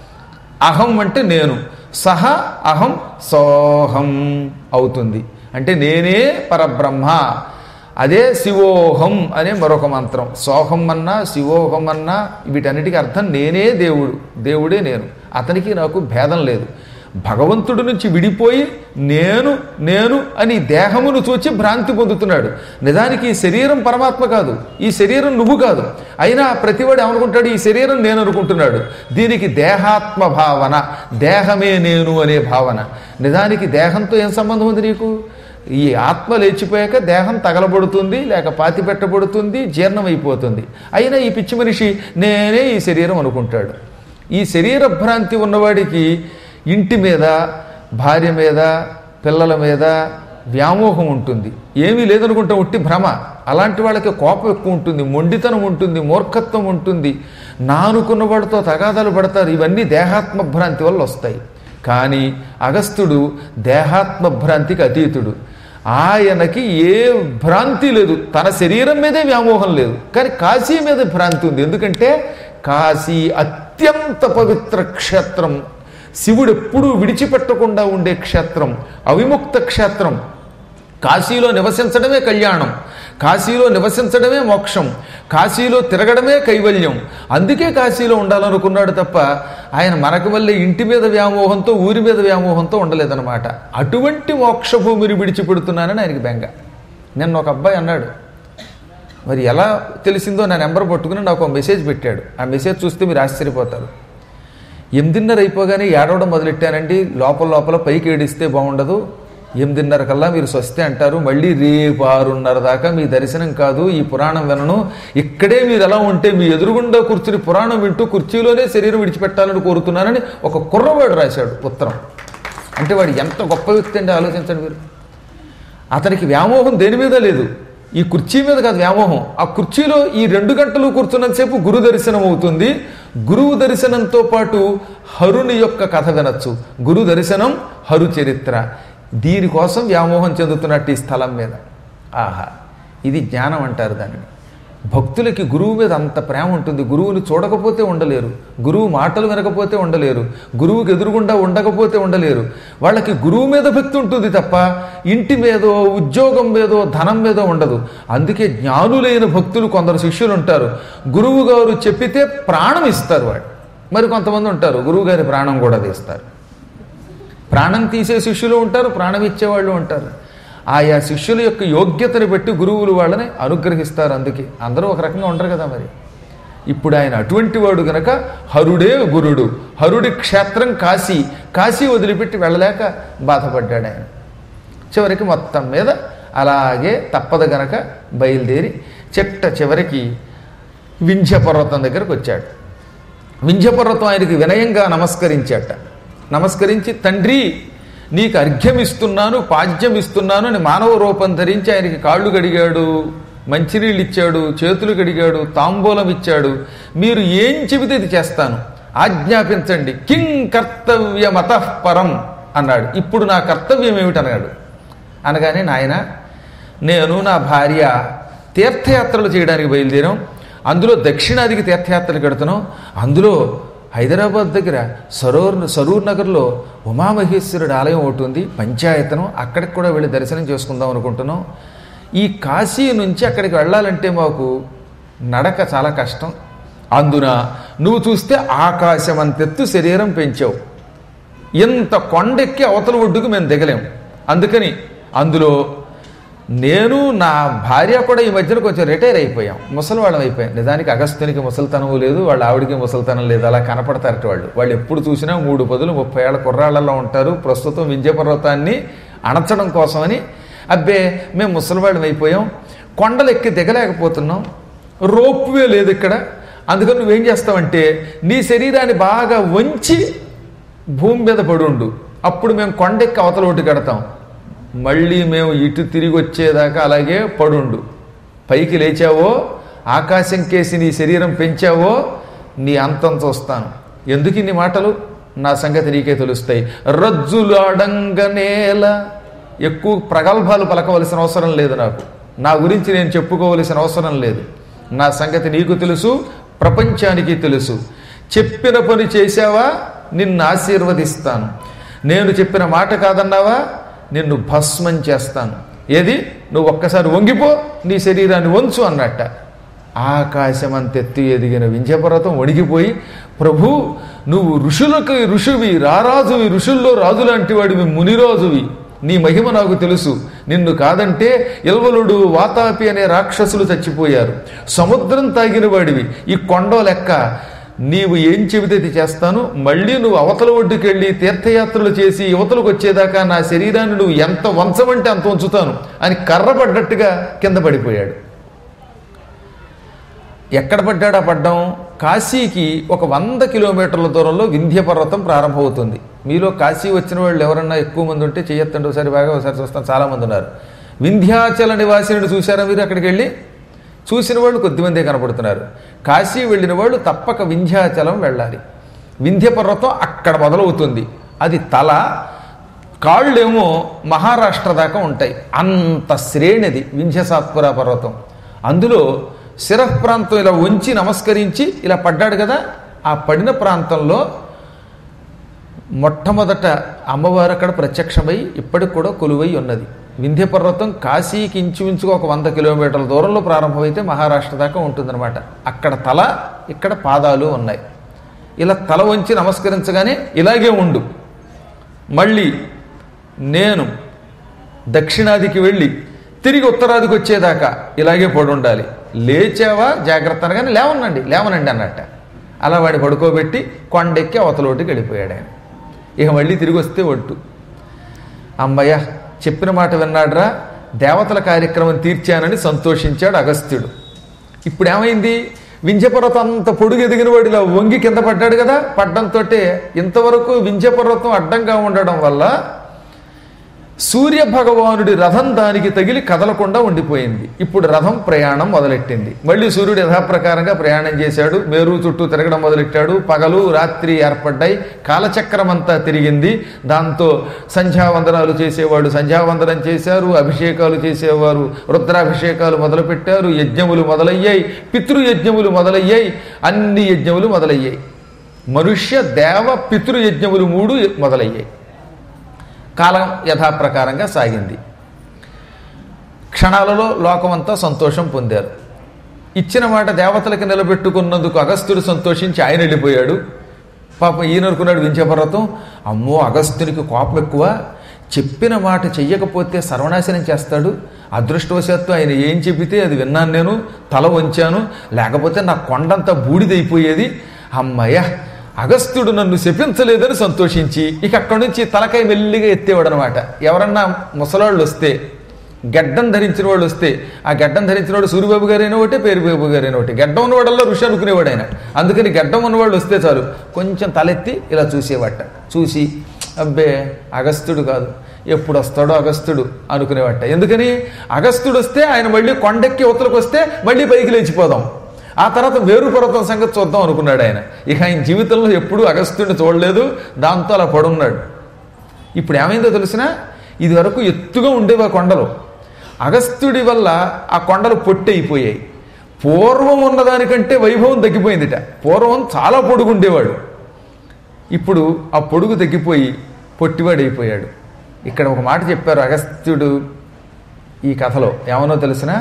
అహం అంటే నేను, సహ అహం సోహం అవుతుంది. అంటే నేనే పరబ్రహ్మ. అదే శివోహం అనే మరొక మంత్రం. సోహం అన్నా శివోహం అన్నా వీటన్నిటికీ అర్థం నేనే దేవుడు, దేవుడే నేను. అతనికి నాకు భేదం లేదు. భగవంతుడి నుంచి విడిపోయి నేను నేను అని దేహమును చూచి భ్రాంతి పొందుతున్నాడు. నిజానికి ఈ శరీరం పరమాత్మ కాదు, ఈ శరీరం నువ్వు కాదు. అయినా ప్రతివాడు ఏమనుకుంటాడు, ఈ శరీరం నేను అనుకుంటున్నాడు. దీనికి దేహాత్మ భావన, దేహమే నేను అనే భావన. నిజానికి దేహంతో ఏం సంబంధం ఉంది నీకు? ఈ ఆత్మ లేచిపోయాక దేహం తగలబడుతుంది, లేక పాతి పెట్టబడుతుంది, జీర్ణమైపోతుంది. అయినా ఈ పిచ్చి మనిషి నేనే ఈ శరీరం అనుకుంటాడు. ఈ శరీర భ్రాంతి ఉన్నవాడికి ఇంటి మీద, భార్య మీద, పిల్లల మీద వ్యామోహం ఉంటుంది. ఏమీ లేదనుకుంటే ఉట్టి భ్రమ. అలాంటి వాళ్ళకి కోపం ఎక్కువ ఉంటుంది, మొండితనం ఉంటుంది, మూర్ఖత్వం ఉంటుంది, నానుకున్న వాడితో తగాదాలు పడతారు. ఇవన్నీ దేహాత్మ భ్రాంతి వల్ల వస్తాయి. కానీ అగస్త్యుడు దేహాత్మ భ్రాంతికి అతీతుడు. ఆయనకి ఏ భ్రాంతి లేదు, తన శరీరం మీదే వ్యామోహం లేదు. కానీ కాశీ మీద భ్రాంతి ఉంది. ఎందుకంటే కాశీ అత్యంత పవిత్ర క్షేత్రం, శివుడు ఎప్పుడూ విడిచిపెట్టకుండా ఉండే క్షేత్రం, అవిముక్త క్షేత్రం. కాశీలో నివసించడమే కళ్యాణం, కాశీలో నివసించడమే మోక్షం, కాశీలో తిరగడమే కైవల్యం. అందుకే కాశీలో ఉండాలనుకున్నాడు తప్ప ఆయన మనకు వల్లే ఇంటి మీద వ్యామోహంతో, ఊరి మీద వ్యామోహంతో ఉండలేదన్నమాట. అటువంటి మోక్షభూమిని విడిచిపెడుతున్నానని ఆయనకి బెంగ. నిన్న ఒక అబ్బాయి అన్నాడు, మరి ఎలా తెలిసిందో నా నెంబర్ పట్టుకుని నాకు ఒక మెసేజ్ పెట్టాడు. ఆ మెసేజ్ చూస్తే మీరు ఆశ్చర్యపోతారు. 8:30 అయిపోగానే ఏడవడం మొదలెట్టానండి. లోపల లోపల పైకి ఏడిస్తే బాగుండదు, 8:30 కల్లా మీరు స్వస్తి అంటారు, మళ్ళీ రేపు 6:30 దాకా మీ దర్శనం కాదు, ఈ పురాణం వినను, ఇక్కడే మీరు ఎలా ఉంటే మీ ఎదురుగుండా కూర్చుని పురాణం వింటూ కుర్చీలోనే శరీరం విడిచిపెట్టాలని కోరుతున్నానని ఒక కుర్రవాడు రాశాడు ఉత్తరం. అంటే వాడు ఎంత గొప్ప వ్యక్తి అంటే ఆలోచించండి మీరు. అతనికి వ్యామోహం దేని మీద లేదు, ఈ కుర్చీ మీద కాదు వ్యామోహం. ఆ కుర్చీలో ఈ 2 గంటలు కూర్చున్నంతసేపు గురు దర్శనం అవుతుంది. గురువు దర్శనంతో పాటు హరుని యొక్క కథ వినొచ్చు. గురు దర్శనం, హరు చరిత్ర. దీనికోసం వ్యామోహం చెందుతున్నట్టు ఈ స్థలం మీద. ఆహా, ఇది జ్ఞానం అంటారు దానిని. భక్తులకి గురువు మీద అంత ప్రేమ ఉంటుంది. గురువుని చూడకపోతే ఉండలేరు, గురువు మాటలు వినకపోతే ఉండలేరు, గురువుకి ఎదురుగుండా ఉండకపోతే ఉండలేరు. వాళ్ళకి గురువు మీద భక్తి ఉంటుంది తప్ప ఇంటి మీదో, ఉద్యోగం మీదో, ధనం మీదో ఉండదు. అందుకే జ్ఞానులైన భక్తులు కొందరు శిష్యులు ఉంటారు, గురువు గారు చెప్పితే ప్రాణం ఇస్తారు వాడు. మరి కొంతమంది ఉంటారు గురువు గారి ప్రాణం కూడా తీస్తారు. ప్రాణం తీసే శిష్యులు ఉంటారు, ప్రాణం ఇచ్చేవాళ్ళు ఉంటారు. ఆయా శిష్యుల యొక్క యోగ్యతను బట్టి గురువులు వాళ్ళని అనుగ్రహిస్తారు. అందుకే అందరూ ఒక రకంగా ఉండరు కదా. మరి ఇప్పుడు ఆయన అటువంటి వాడు గనక హరుడే గురుడు, హరుడి క్షేత్రం కాశీ. కాశీ వదిలిపెట్టి వెళ్ళలేక బాధపడ్డాడు ఆయన. చివరికి మొత్తం మీద అలాగే తప్పదు గనక బయలుదేరి చివరికి వింధ్య పర్వతం దగ్గరకు వచ్చాడు. వింధ్య పర్వతం ఆయనకి వినయంగా నమస్కరించాట. నమస్కరించి, తండ్రి నీకు అర్ఘ్యమిస్తున్నాను, పాద్యమిస్తున్నాను అని మానవ రూపం ధరించి ఆయనకి కాళ్ళు కడిగాడు, మంచినీళ్ళు ఇచ్చాడు, చేతులు కడిగాడు, తాంబూలం ఇచ్చాడు. మీరు ఏం చెబితే ఇది చేస్తాను, ఆజ్ఞాపించండి. కిం కర్తవ్యమతః పరం అన్నాడు. ఇప్పుడు నా కర్తవ్యం ఏమిటన్నాడు. అనగానే, నాయన నేను నా భార్య తీర్థయాత్రలు చేయడానికి బయలుదేరాం. అందులో దక్షిణాదికి తీర్థయాత్రలు కడుతున్నాం. అందులో హైదరాబాద్ దగ్గర సరూర్ నగర్లో ఉమామహేశ్వరుడు ఆలయం ఒకటి ఉంది, పంచాయతనం. అక్కడికి కూడా వెళ్ళి దర్శనం చేసుకుందాం అనుకుంటున్నాం. ఈ కాశీ నుంచి అక్కడికి వెళ్ళాలంటే మాకు నడక చాలా కష్టం. అందున నువ్వు చూస్తే ఆకాశం అంతెత్తు శరీరం పెంచావు, ఇంత కొండెక్కి అవతల ఒడ్డుకు మేము దిగలేం. అందుకని అందులో నేను నా భార్య కూడా ఈ మధ్యన కొంచెం రిటైర్ అయిపోయాం, ముసలివాళ్ళం అయిపోయాం. నిజానికి అగస్త్యునికి ముసలితనం లేదు, వాళ్ళ ఆవిడికి ముసలితనం లేదు. అలా కనపడతారట వాళ్ళు ఎప్పుడు చూసినా 3 పదులు 30 ఏళ్ల కుర్రాళ్లలో ఉంటారు. ప్రస్తుతం వింధ్య పర్వతాన్ని అణచడం కోసమని అబ్బే మేము ముసలివాళ్ళం అయిపోయాం, కొండలు ఎక్కి దిగలేకపోతున్నాం, రోప్వే లేదు ఇక్కడ. అందుకని నువ్వేం చేస్తావంటే నీ శరీరాన్ని బాగా వంచి భూమి మీద పడుండు, అప్పుడు మేము కొండెక్కి అవతల ఒడ్డు కడతాం. మళ్ళీ మేము ఇటు తిరిగి వచ్చేదాకా అలాగే పడుండు. పైకి లేచావో, ఆకాశం కేసి నీ శరీరం పెంచావో, నీ అంతం చూస్తాను. ఎందుకు ఇన్ని మాటలు? నా సంగతి నీకే తెలుస్తాయి. రజ్జులాడంగనేల, ఎక్కువ ప్రగల్భాలు పలకవలసిన అవసరం లేదు నాకు, నా గురించి నేను చెప్పుకోవలసిన అవసరం లేదు. నా సంగతి నీకు తెలుసు, ప్రపంచానికి తెలుసు. చెప్పిన పని చేశావా, నిన్ను ఆశీర్వదిస్తాను. నేను చెప్పిన మాట కాదన్నావా, నిన్ను భస్మం చేస్తాను. ఏది, నువ్వు ఒక్కసారి వంగిపో, నీ శరీరాన్ని వంచు అన్నట్ట. ఆకాశమంతెత్తు ఎదిగిన వింధ్యపర్వతం వణిగిపోయి, ప్రభు నువ్వు ఋషులకు ఋషువి, రారాజువి, ఋషుల్లో రాజులాంటి వాడివి, మునిరాజువి, నీ మహిమ నాకు తెలుసు. నిన్ను కాదంటే ఇల్వలుడు, వాతాపి అనే రాక్షసులు చచ్చిపోయారు. సముద్రం తాగిన వాడివి, ఈ కొండ లెక్క నీవు ఏం చెబితే ఇది చేస్తాను. మళ్ళీ నువ్వు అవతల ఒడ్డుకెళ్ళి తీర్థయాత్రలు చేసి యువతలకు వచ్చేదాకా నా శరీరాన్ని నువ్వు ఎంత వంచమంటే అంత ఉంచుతాను అని కర్రపడ్డట్టుగా కింద పడిపోయాడు. ఎక్కడ పడ్డాడా పడ్డం? కాశీకి ఒక 100 కిలోమీటర్ల దూరంలో వింధ్య పర్వతం ప్రారంభమవుతుంది. మీలో కాశీ వచ్చిన వాళ్ళు ఎవరన్నా ఎక్కువ మంది ఉంటే చెయ్యొత్తండి, ఒకసారి బాగా ఒకసారి చూస్తాను. చాలామంది ఉన్నారు. వింధ్యాచల నివాసిని చూశారా మీరు? అక్కడికి వెళ్ళి చూసిన వాళ్ళు కొద్దిమందే కనపడుతున్నారు. కాశీ వెళ్ళిన వాళ్ళు తప్పక వింధ్యాచలం వెళ్ళాలి. వింధ్య పర్వతం అక్కడ మొదలవుతుంది. అది తల, కాళ్ళేమో మహారాష్ట్ర దాకా ఉంటాయి. అంత శ్రేణిది వింధ్యసాత్పుర పర్వతం. అందులో శిరఃప్రాంతం ఇలా ఉంచి నమస్కరించి ఇలా పడ్డాడు కదా, ఆ పడిన ప్రాంతంలో మొట్టమొదట అమ్మవారు అక్కడ ప్రత్యక్షమై ఇప్పటికి కూడా కొలువై ఉన్నది. వింధ్య పర్వతం కాశీకి ఇంచుమించుగా ఒక 100 కిలోమీటర్ల దూరంలో ప్రారంభమైతే మహారాష్ట్ర దాకా ఉంటుందన్నమాట. అక్కడ తల, ఇక్కడ పాదాలు ఉన్నాయి. ఇలా తల వంచి నమస్కరించగానే ఇలాగే ఉండు. మళ్ళీ నేను దక్షిణాదికి వెళ్ళి తిరిగి ఉత్తరాదికి వచ్చేదాకా ఇలాగే పడి ఉండాలి. లేచావా జాగ్రత్త అనగానే లేవనండి అన్నట్ట. అలా వాడిని పడుకోబెట్టి కొండెక్కి అవతలోటికి వెళ్ళిపోయాడు ఆయన. ఇక మళ్ళీ తిరిగి వస్తే ఒట్టు. అమ్మయ్య, చెప్పిన మాట విన్నాడ్రా, దేవతల కార్యక్రమం తీర్చానని సంతోషించాడు అగస్త్యుడు. ఇప్పుడు ఏమైంది? వింధ్యపర్వతం అంత పొడుగు ఎదిగిన వాడు ఇలా వంగి కింద పడ్డాడు కదా. పడ్డంతో ఇంతవరకు వింధ్యపర్వతం అడ్డంగా ఉండడం వల్ల సూర్య భగవానుడి రథం దానికి తగిలి కదలకుండా ఉండిపోయింది. ఇప్పుడు రథం ప్రయాణం మొదలెట్టింది. మళ్ళీ సూర్యుడు యథాప్రకారంగా ప్రయాణం చేశాడు. మేరు చుట్టూ తిరగడం మొదలెట్టాడు. పగలు రాత్రి ఏర్పడ్డాయి. కాలచక్రం అంతా తిరిగింది. దాంతో సంధ్యావందనాలు చేసేవాడు సంధ్యావందనం చేశారు. అభిషేకాలు చేసేవారు రుద్రాభిషేకాలు మొదలుపెట్టారు. యజ్ఞములు మొదలయ్యాయి. పితృయజ్ఞములు మొదలయ్యాయి. అన్ని యజ్ఞములు మొదలయ్యాయి. మనుష్య దేవ పితృయజ్ఞములు 3 మొదలయ్యాయి. కాలం యథాప్రకారంగా సాగింది. క్షణాలలో లోకమంతా సంతోషం పొందారు. ఇచ్చిన మాట దేవతలకు నిలబెట్టుకున్నందుకు అగస్త్యుడు సంతోషించి ఆయన వెళ్ళిపోయాడు. పాపం ఈయన అనుకున్నాడు వింధ్యపర్వతం, అమ్మో అగస్త్యునికి కోపం ఎక్కువ, చెప్పిన మాట చెయ్యకపోతే సర్వనాశనం చేస్తాడు. అదృష్టవశాత్తు ఆయన ఏం చెబితే అది విన్నాను, నేను తల వంచాను, లేకపోతే నా కొండంతా బూడిదైపోయేది. అమ్మయ్య, అగస్త్యుడు నన్ను శపించలేదని సంతోషించి ఇక అక్కడి నుంచి తలకాయ మెల్లిగా ఎత్తేవాడు అనమాట. ఎవరన్నా ముసలాళ్ళు వస్తే, గడ్డం ధరించిన వాళ్ళు వస్తే, ఆ గడ్డం ధరించిన వాడు సూర్యబాబు గారైనా ఒకటి, పేరుబాబు గారైనా ఒకటి, గడ్డం ఉన్నవాడల్లో ఋషి అనుకునేవాడు ఆయన. అందుకని గడ్డం ఉన్నవాళ్ళు వస్తే చాలు కొంచెం తలెత్తి ఇలా చూసేవాట. చూసి అబ్బే అగస్త్యుడు కాదు, ఎప్పుడు వస్తాడో అగస్త్యుడు అనుకునేవాట. ఎందుకని? అగస్త్యుడు వస్తే ఆయన మళ్ళీ కొండెక్కి ఉత్తరకు వస్తే మళ్ళీ పైకి లేచిపోదాం, ఆ తర్వాత మేరు పర్వతం సంగతి చూద్దాం అనుకున్నాడు ఆయన. ఇక ఆయన జీవితంలో ఎప్పుడూ అగస్త్యుడిని చూడలేదు. దాంతో అలా పడున్నాడు. ఇప్పుడు ఏమైందో తెలిసినా, ఇది వరకు ఎత్తుగా ఉండేవి ఆ కొండలు. అగస్త్యుడి వల్ల ఆ కొండలు పొట్టి అయిపోయాయి. పూర్వం ఉన్నదానికంటే వైభవం తగ్గిపోయిందిట. పూర్వం చాలా పొడుగు ఉండేవాడు, ఇప్పుడు ఆ పొడుగు తగ్గిపోయి పొట్టివాడైపోయాడు. ఇక్కడ ఒక మాట చెప్పారు అగస్త్యుడు ఈ కథలో. ఏమనో తెలిసినా,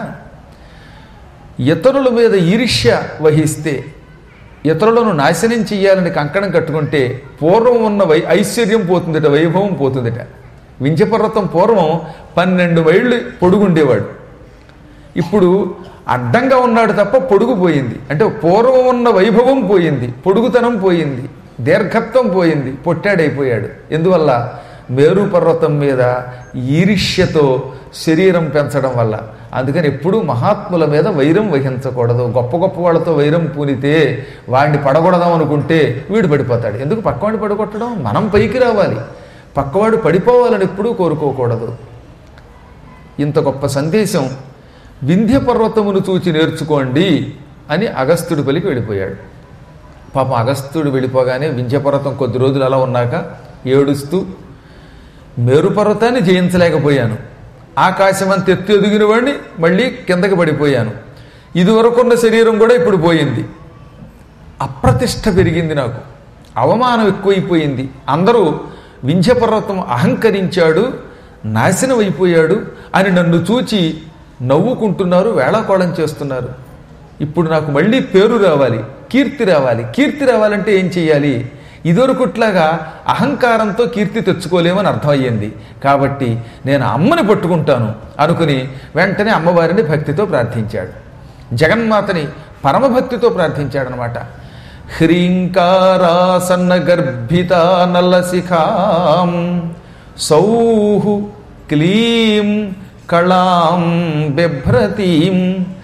ఇతరుల మీద ఈర్ష్య వహిస్తే, ఇతరులను నాశనం చెయ్యాలని కంకణం కట్టుకుంటే పూర్వం ఉన్న ఐశ్వర్యం పోతుందట, వైభవం పోతుందట. వింధ్యపర్వతం పూర్వం 12 మైళ్ళు పొడుగుండేవాడు. ఇప్పుడు అడ్డంగా ఉన్నాడు తప్ప పొడుగు పోయింది. అంటే పూర్వం ఉన్న వైభవం పోయింది, పొడుగుతనం పోయింది, దీర్ఘత్వం పోయింది, పొట్టాడైపోయాడు. ఎందువల్ల? మేరు పర్వతం మీద ఈర్ష్యతో శరీరం పెంచడం వల్ల. అందుకని ఎప్పుడూ మహాత్ముల మీద వైరం వహించకూడదు. గొప్ప గొప్ప వాళ్ళతో వైరం పూనితే వాడిని పడగొడదాం అనుకుంటే వీడు పడిపోతాడు. ఎందుకు పక్కవాడిని పడగొట్టడం? మనం పైకి రావాలి, పక్కవాడు పడిపోవాలని ఎప్పుడూ కోరుకోకూడదు. ఇంత గొప్ప సందేశం వింధ్య పర్వతమును చూచి నేర్చుకోండి అని అగస్త్యుడి పలికి వెళ్ళిపోయాడు. పాపం అగస్త్యుడు వెళ్ళిపోగానే వింధ్యపర్వతం కొద్ది రోజులు అలా ఉన్నాక ఏడుస్తూ మేరు పర్వతాన్ని జయించలేకపోయాను, ఆకాశం అంత ఎత్తు ఎదిగిన వాడిని మళ్ళీ కిందకి పడిపోయాను, ఇదివరకున్న శరీరం కూడా ఇప్పుడు పోయింది, అప్రతిష్ఠ పెరిగింది, నాకు అవమానం ఎక్కువైపోయింది, అందరూ వింధ్యపర్వతం అహంకరించాడు, నాశనం అయిపోయాడు అని నన్ను చూచి నవ్వుకుంటున్నారు, వేళాకోళం చేస్తున్నారు. ఇప్పుడు నాకు మళ్ళీ పేరు రావాలి, కీర్తి రావాలి. కీర్తి రావాలంటే ఏం చెయ్యాలి? ఇదివరకుట్లాగా అహంకారంతో కీర్తి తెచ్చుకోలేమని అర్థమయ్యింది. కాబట్టి నేను అమ్మని పట్టుకుంటాను అనుకుని వెంటనే అమ్మవారిని భక్తితో ప్రార్థించాడు. జగన్మాతని పరమభక్తితో ప్రార్థించాడనమాట. హ్రీంకారాసన్న గర్భిత నల్లశిఖాం సౌహు క్లీం కళాం బిభ్రతీం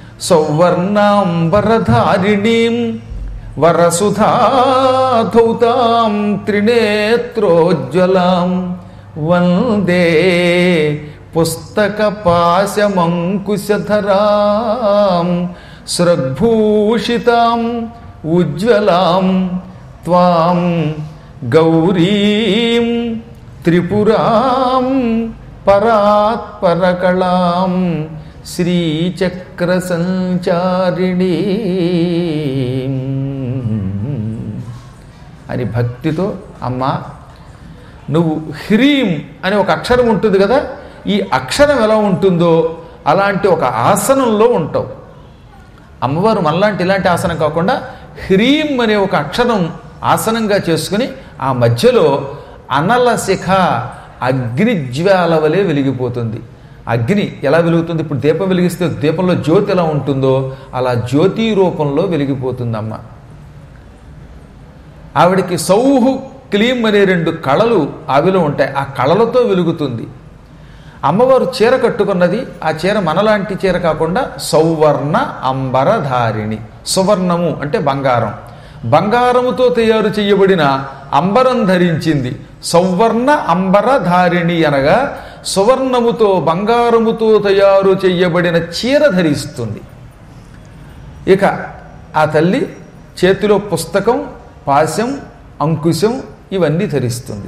సౌవర్ణాంబరధారిణీం వరసుధాధౌతాం త్రినేత్రోజ్వలాం వందే పుస్తకపాశమంకుశధరాం స్రగ్భూషితాం ఉజ్వలాం త్వాం గౌరీం త్రిపురాం పరాత్పరకళాం శ్రీచక్ర సంచారిణీ అని భక్తితో, అమ్మా నువ్వు హ్రీం అనే ఒక అక్షరం ఉంటుంది కదా, ఈ అక్షరం ఎలా ఉంటుందో అలాంటి ఒక ఆసనంలో ఉంటావు. అమ్మవారు మనలాంటి ఇలాంటి ఆసనం కాకుండా హ్రీం అనే ఒక అక్షరం ఆసనంగా చేసుకుని ఆ మధ్యలో అనల శిఖ అగ్నిజ్వాల వలె వెలిగిపోతుంది. అగ్ని ఎలా వెలుగుతుంది? ఇప్పుడు దీపం వెలిగిస్తే దీపంలో జ్యోతి ఎలా ఉంటుందో అలా జ్యోతి రూపంలో వెలిగిపోతుంది అమ్మ. ఆవిడికి సౌహు క్లీం అనే 2 కళలు ఆవిలో ఉంటాయి. ఆ కళలతో వెలుగుతుంది. అమ్మవారు చీర కట్టుకున్నది, ఆ చీర మనలాంటి చీర కాకుండా సౌవర్ణ అంబరధారిణి. సువర్ణము అంటే బంగారం, బంగారముతో తయారు చేయబడిన అంబరం ధరించింది. సౌవర్ణ అంబరధారిణి అనగా సువర్ణముతో బంగారముతో తయారు చేయబడిన చీర ధరిస్తుంది. ఇక ఆ తల్లి చేతిలో పుస్తకం, పాశం, అంకుశం ఇవన్నీ ధరిస్తుంది.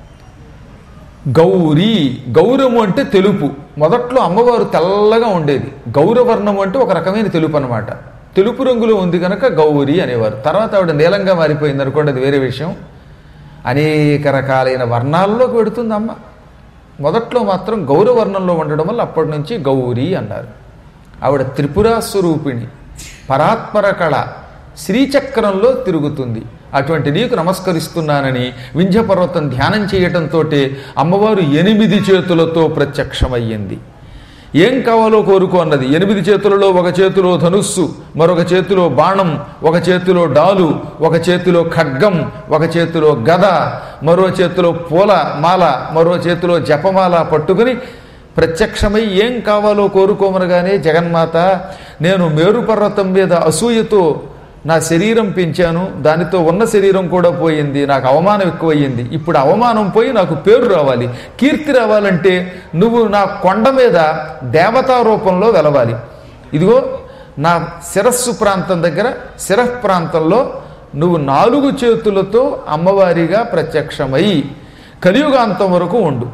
గౌరీ, గౌరము అంటే తెలుపు. మొదట్లో అమ్మవారు తెల్లగా ఉండేది. గౌరవర్ణము అంటే ఒక రకమైన తెలుపు అనమాట. తెలుపు రంగులో ఉంది కనుక గౌరీ అనేవారు. తర్వాత ఆవిడ నీలంగా మారిపోయింది అనుకోండి, అది వేరే విషయం. అనేక రకాలైన వర్ణాల్లోకి పెడుతుంది అమ్మ. మొదట్లో మాత్రం గౌరవర్ణంలో ఉండడం వల్ల అప్పటి నుంచి గౌరీ అన్నారు. ఆవిడ త్రిపురా స్వరూపిణి, పరాత్పర కళ, శ్రీచక్రంలో తిరుగుతుంది. అటువంటి నీకు నమస్కరిస్తున్నానని వింధ్యపర్వతం ధ్యానం చేయటంతో అమ్మవారు 8 చేతులతో ప్రత్యక్షమయ్యింది. ఏం కావాలో కోరుకో అన్నది. 8 చేతులలో ఒక చేతిలో ధనుస్సు, మరొక చేతిలో బాణం, ఒక చేతిలో డాలు, ఒక చేతిలో ఖడ్గం, ఒక చేతిలో గద, మరో చేతిలో పూల మాల, మరో చేతిలో జపమాల పట్టుకుని ప్రత్యక్షమై ఏం కావాలో కోరుకోమనగానే జగన్మాత, నేను మేరు పర్వతం మీద అసూయతో నా శరీరం పెంచాను, దానితో ఉన్న శరీరం కూడా పోయింది, నాకు అవమానం ఎక్కువయ్యింది. ఇప్పుడు అవమానం పోయి నాకు పేరు రావాలి, కీర్తి రావాలంటే నువ్వు నా కొండ మీద దేవతా రూపంలో వెలవాలి. ఇదిగో నా శిరస్సు ప్రాంతం దగ్గర, శిరః ప్రాంతంలో నువ్వు 4 చేతులతో అమ్మవారిగా ప్రత్యక్షమై కలియుగాంతం వరకు ఉండు.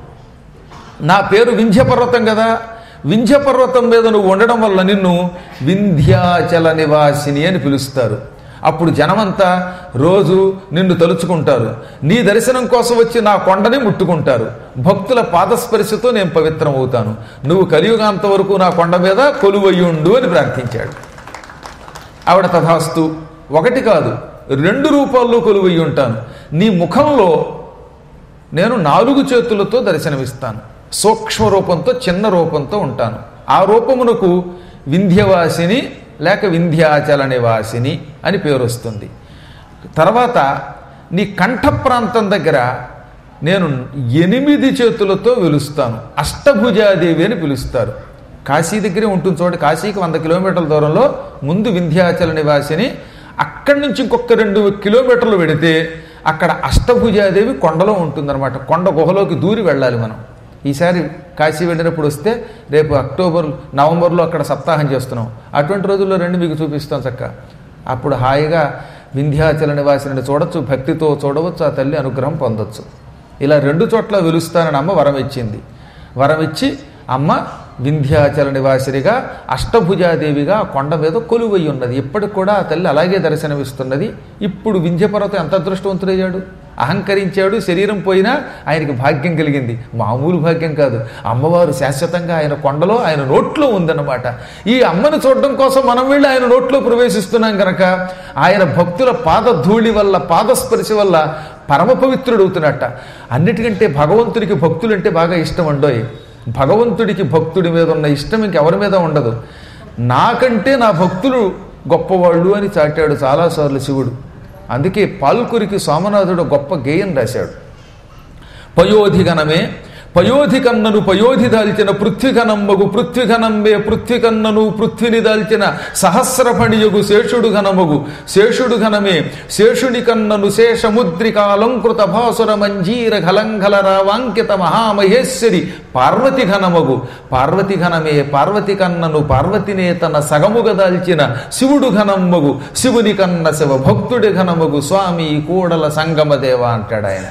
నా పేరు వింధ్యపర్వతం కదా, వింధ్యపర్వతం మీద నువ్వు ఉండడం వల్ల నిన్ను వింధ్యాచల నివాసిని అని పిలుస్తారు. అప్పుడు జనమంతా రోజు నిన్ను తలుచుకుంటారు. నీ దర్శనం కోసం వచ్చి నా కొండని ముట్టుకుంటారు. భక్తుల పాదస్పర్శతో నేను పవిత్రం అవుతాను. నువ్వు కలియుగాంత వరకు నా కొండ మీద కొలువయ్యుండు అని ప్రార్థించాడు. ఆవిడ తథాస్తు, 1 కాదు 2 రూపాల్లో కొలువయ్యి ఉంటాను. నీ ముఖంలో నేను 4 చేతులతో దర్శనమిస్తాను. సూక్ష్మ రూపంతో, చిన్న రూపంతో ఉంటాను. ఆ రూపమునకు వింధ్యవాసిని లేక వింధ్యాచల నివాసిని అని పేరు వస్తుంది. తర్వాత నీ కంఠ ప్రాంతం దగ్గర నేను 8 చేతులతో వెలుస్తాను. అష్టభుజాదేవి అని పిలుస్తారు. కాశీ దగ్గరే ఉంటుంది చూడండి. కాశీకి 100 కిలోమీటర్ల దూరంలో ముందు వింధ్యాచల నివాసిని, అక్కడి నుంచి ఇంకొక 2 కిలోమీటర్లు వెడితే అక్కడ అష్టభుజాదేవి కొండలో ఉంటుందన్నమాట. కొండ గుహలోకి దూరి వెళ్ళాలి మనం. ఈసారి కాశీ వెళ్ళినప్పుడు వస్తే రేపు నవంబర్లో అక్కడ సప్తాహం చేస్తున్నాం. అటువంటి రోజుల్లో రండి, మీకు చూపిస్తాం చక్క. అప్పుడు హాయిగా వింధ్యాచల నివాసిని చూడొచ్చు, భక్తితో చూడవచ్చు, ఆ తల్లి అనుగ్రహం పొందొచ్చు. ఇలా 2 చోట్ల వెలుస్తానని అమ్మ వరం ఇచ్చింది. వరం ఇచ్చి అమ్మ వింధ్యాచల నివాసినిగా అష్టభుజాదేవిగా కొండ మీద కొలువై ఉన్నది. ఇప్పటికి కూడా ఆ తల్లి అలాగే దర్శనమిస్తున్నది. ఇప్పుడు వింధ్యపర్వతం ఎంత అదృష్టవంతుడయ్యాడు, అహంకరించాడు, శరీరం పోయినా ఆయనకి భాగ్యం కలిగింది. మామూలు భాగ్యం కాదు, అమ్మవారు శాశ్వతంగా ఆయన కొండలో ఆయన నోట్లో ఉందన్నమాట. ఈ అమ్మను చూడడం కోసం మనం వెళ్ళి ఆయన నోట్లో ప్రవేశిస్తున్నాం కనుక ఆయన భక్తుల పాదధూళి వల్ల, పాదస్పర్శ వల్ల పరమ పవిత్రుడు అవుతున్నట్ట. అన్నిటికంటే భగవంతుడికి భక్తులంటే బాగా ఇష్టం అండోయ్. భగవంతుడికి భక్తుడి మీద ఉన్న ఇష్టం ఇంకెవరి మీద ఉండదు. నాకంటే నా భక్తులు గొప్పవాళ్ళు అని చాటాడు చాలాసార్లు శివుడు. అందుకే పాల్కురికి సోమనాథుడు గొప్ప గేయం రాశాడు. పయోధిగణమే పయోధి కన్నను పయోధి దాల్చిన పృథ్వీఘనమ్మగు పృథ్వీఘనమ్మే పృథ్వీకన్నను పృథ్విని దాల్చిన సహస్రఫణియగు శేషుడు ఘనమగు శేషుడు ఘనమే శేషుని కన్నను శేషముద్రికాలంకృత భాసుర మంజీర ఘలంఘల రావాంకిత మహామహేశ్వరి పార్వతి ఘనమగు పార్వతి ఘనమే పార్వతి కన్నను పార్వతినే తన సగముగ దాల్చిన శివుడు ఘనమ్మగు శివుని కన్న శివ భక్తుడి ఘనమగు స్వామి కూడల సంగమదేవ అంటాడు ఆయన.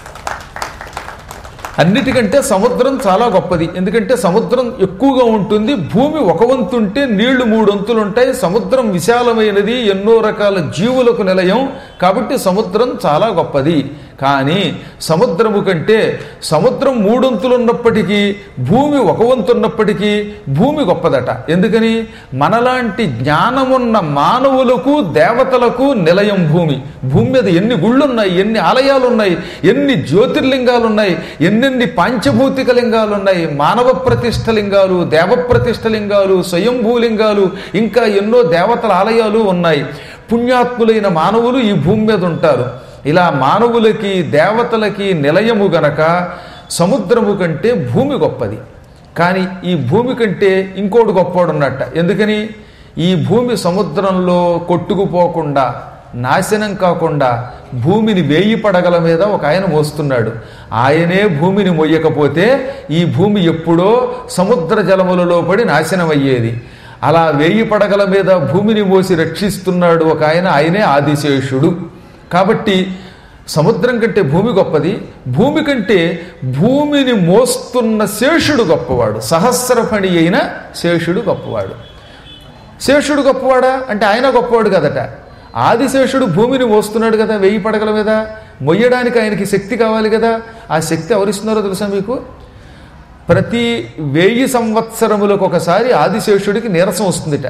అన్నిటికంటే సముద్రం చాలా గొప్పది. ఎందుకంటే సముద్రం ఎక్కువగా ఉంటుంది. భూమి ఒక వంతుంటే నీళ్లు 3 వంతులు ఉంటాయి. సముద్రం విశాలమైనది, ఎన్నో రకాల జీవులకు నిలయం. కాబట్టి సముద్రం చాలా గొప్పది. కానీ సముద్రము కంటే సముద్రం 3 వంతులు ఉన్నప్పటికీ, భూమి 1 వంతు ఉన్నప్పటికీ భూమి గొప్పదట. ఎందుకని? మనలాంటి జ్ఞానమున్న మానవులకు, దేవతలకు నిలయం భూమి. భూమి మీద ఎన్ని గుళ్ళున్నాయి, ఎన్ని ఆలయాలున్నాయి, ఎన్ని జ్యోతిర్లింగాలున్నాయి, ఎన్నెన్ని పాంచభౌతిక లింగాలున్నాయి, మానవ ప్రతిష్ఠ లింగాలు, దేవ ప్రతిష్ఠ లింగాలు, స్వయంభూలింగాలు, ఇంకా ఎన్నో దేవతల ఆలయాలు ఉన్నాయి. పుణ్యాత్ములైన మానవులు ఈ భూమి మీద ఉంటారు. ఇలా మానవులకి, దేవతలకి నిలయము గనక సముద్రము కంటే భూమి గొప్పది. కానీ ఈ భూమి కంటే ఇంకోటి గొప్పవాడు ఉన్నట్ట. ఎందుకని? ఈ భూమి సముద్రంలో కొట్టుకుపోకుండా, నాశనం కాకుండా భూమిని 1000 పడగల మీద ఒక ఆయన మోస్తున్నాడు. ఆయనే భూమిని మొయ్యకపోతే ఈ భూమి ఎప్పుడో సముద్ర జలములలో పడి నాశనం అయ్యేది. అలా 1000 పడగల మీద భూమిని మోసి రక్షిస్తున్నాడు ఒక ఆయన, ఆయనే ఆదిశేషుడు. కాబట్టి సముద్రం కంటే భూమి గొప్పది. భూమి కంటే భూమిని మోస్తున్న శేషుడు గొప్పవాడు. సహస్రఫణి అయిన శేషుడు గొప్పవాడు. శేషుడు గొప్పవాడా అంటే ఆయన గొప్పవాడు కదట. ఆదిశేషుడు భూమిని మోస్తున్నాడు కదా 1000 పడగల మీద. మొయ్యడానికి ఆయనకి శక్తి కావాలి కదా. ఆ శక్తి ఎవరిస్తున్నారో తెలుసా మీకు? ప్రతి 1000 సంవత్సరములకు ఒకసారి ఆదిశేషుడికి నీరసం వస్తుందిట.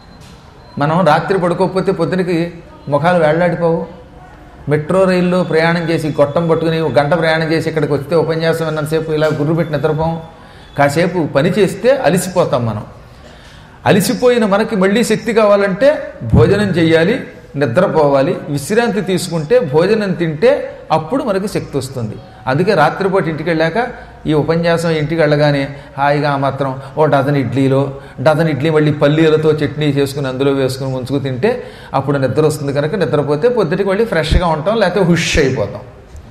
మనం రాత్రి పడుకోకపోతే పొద్దునకి ముఖాలు వేళ్లాడిపోవు. మెట్రో రైల్లో ప్రయాణం చేసి గొట్టం పట్టుకుని 1 గంట ప్రయాణం చేసి ఇక్కడికి వస్తే ఉపన్యాసం అన్నంతసేపు ఇలా గుర్రు పెట్టి నిద్రపోం. కాసేపు పని చేస్తే అలిసిపోతాం మనం. అలిసిపోయిన మనకి మళ్ళీ శక్తి కావాలంటే భోజనం చెయ్యాలి, నిద్రపోవాలి, విశ్రాంతి తీసుకుంటే, భోజనం తింటే అప్పుడు మనకి శక్తి వస్తుంది. అందుకే రాత్రిపూట ఇంటికి వెళ్ళాక ఈ ఉపన్యాసం ఇంటికి వెళ్ళగానే హాయిగా మాత్రం ఓ డజన్ ఇడ్లీ మళ్ళీ పల్లీలతో చట్నీ చేసుకుని అందులో వేసుకుని ముంచుకు తింటే అప్పుడు నిద్ర వస్తుంది. కనుక నిద్రపోతే పొద్దుటికి మళ్ళీ ఫ్రెష్గా ఉంటాం, లేకపోతే హుష్ అయిపోతాం.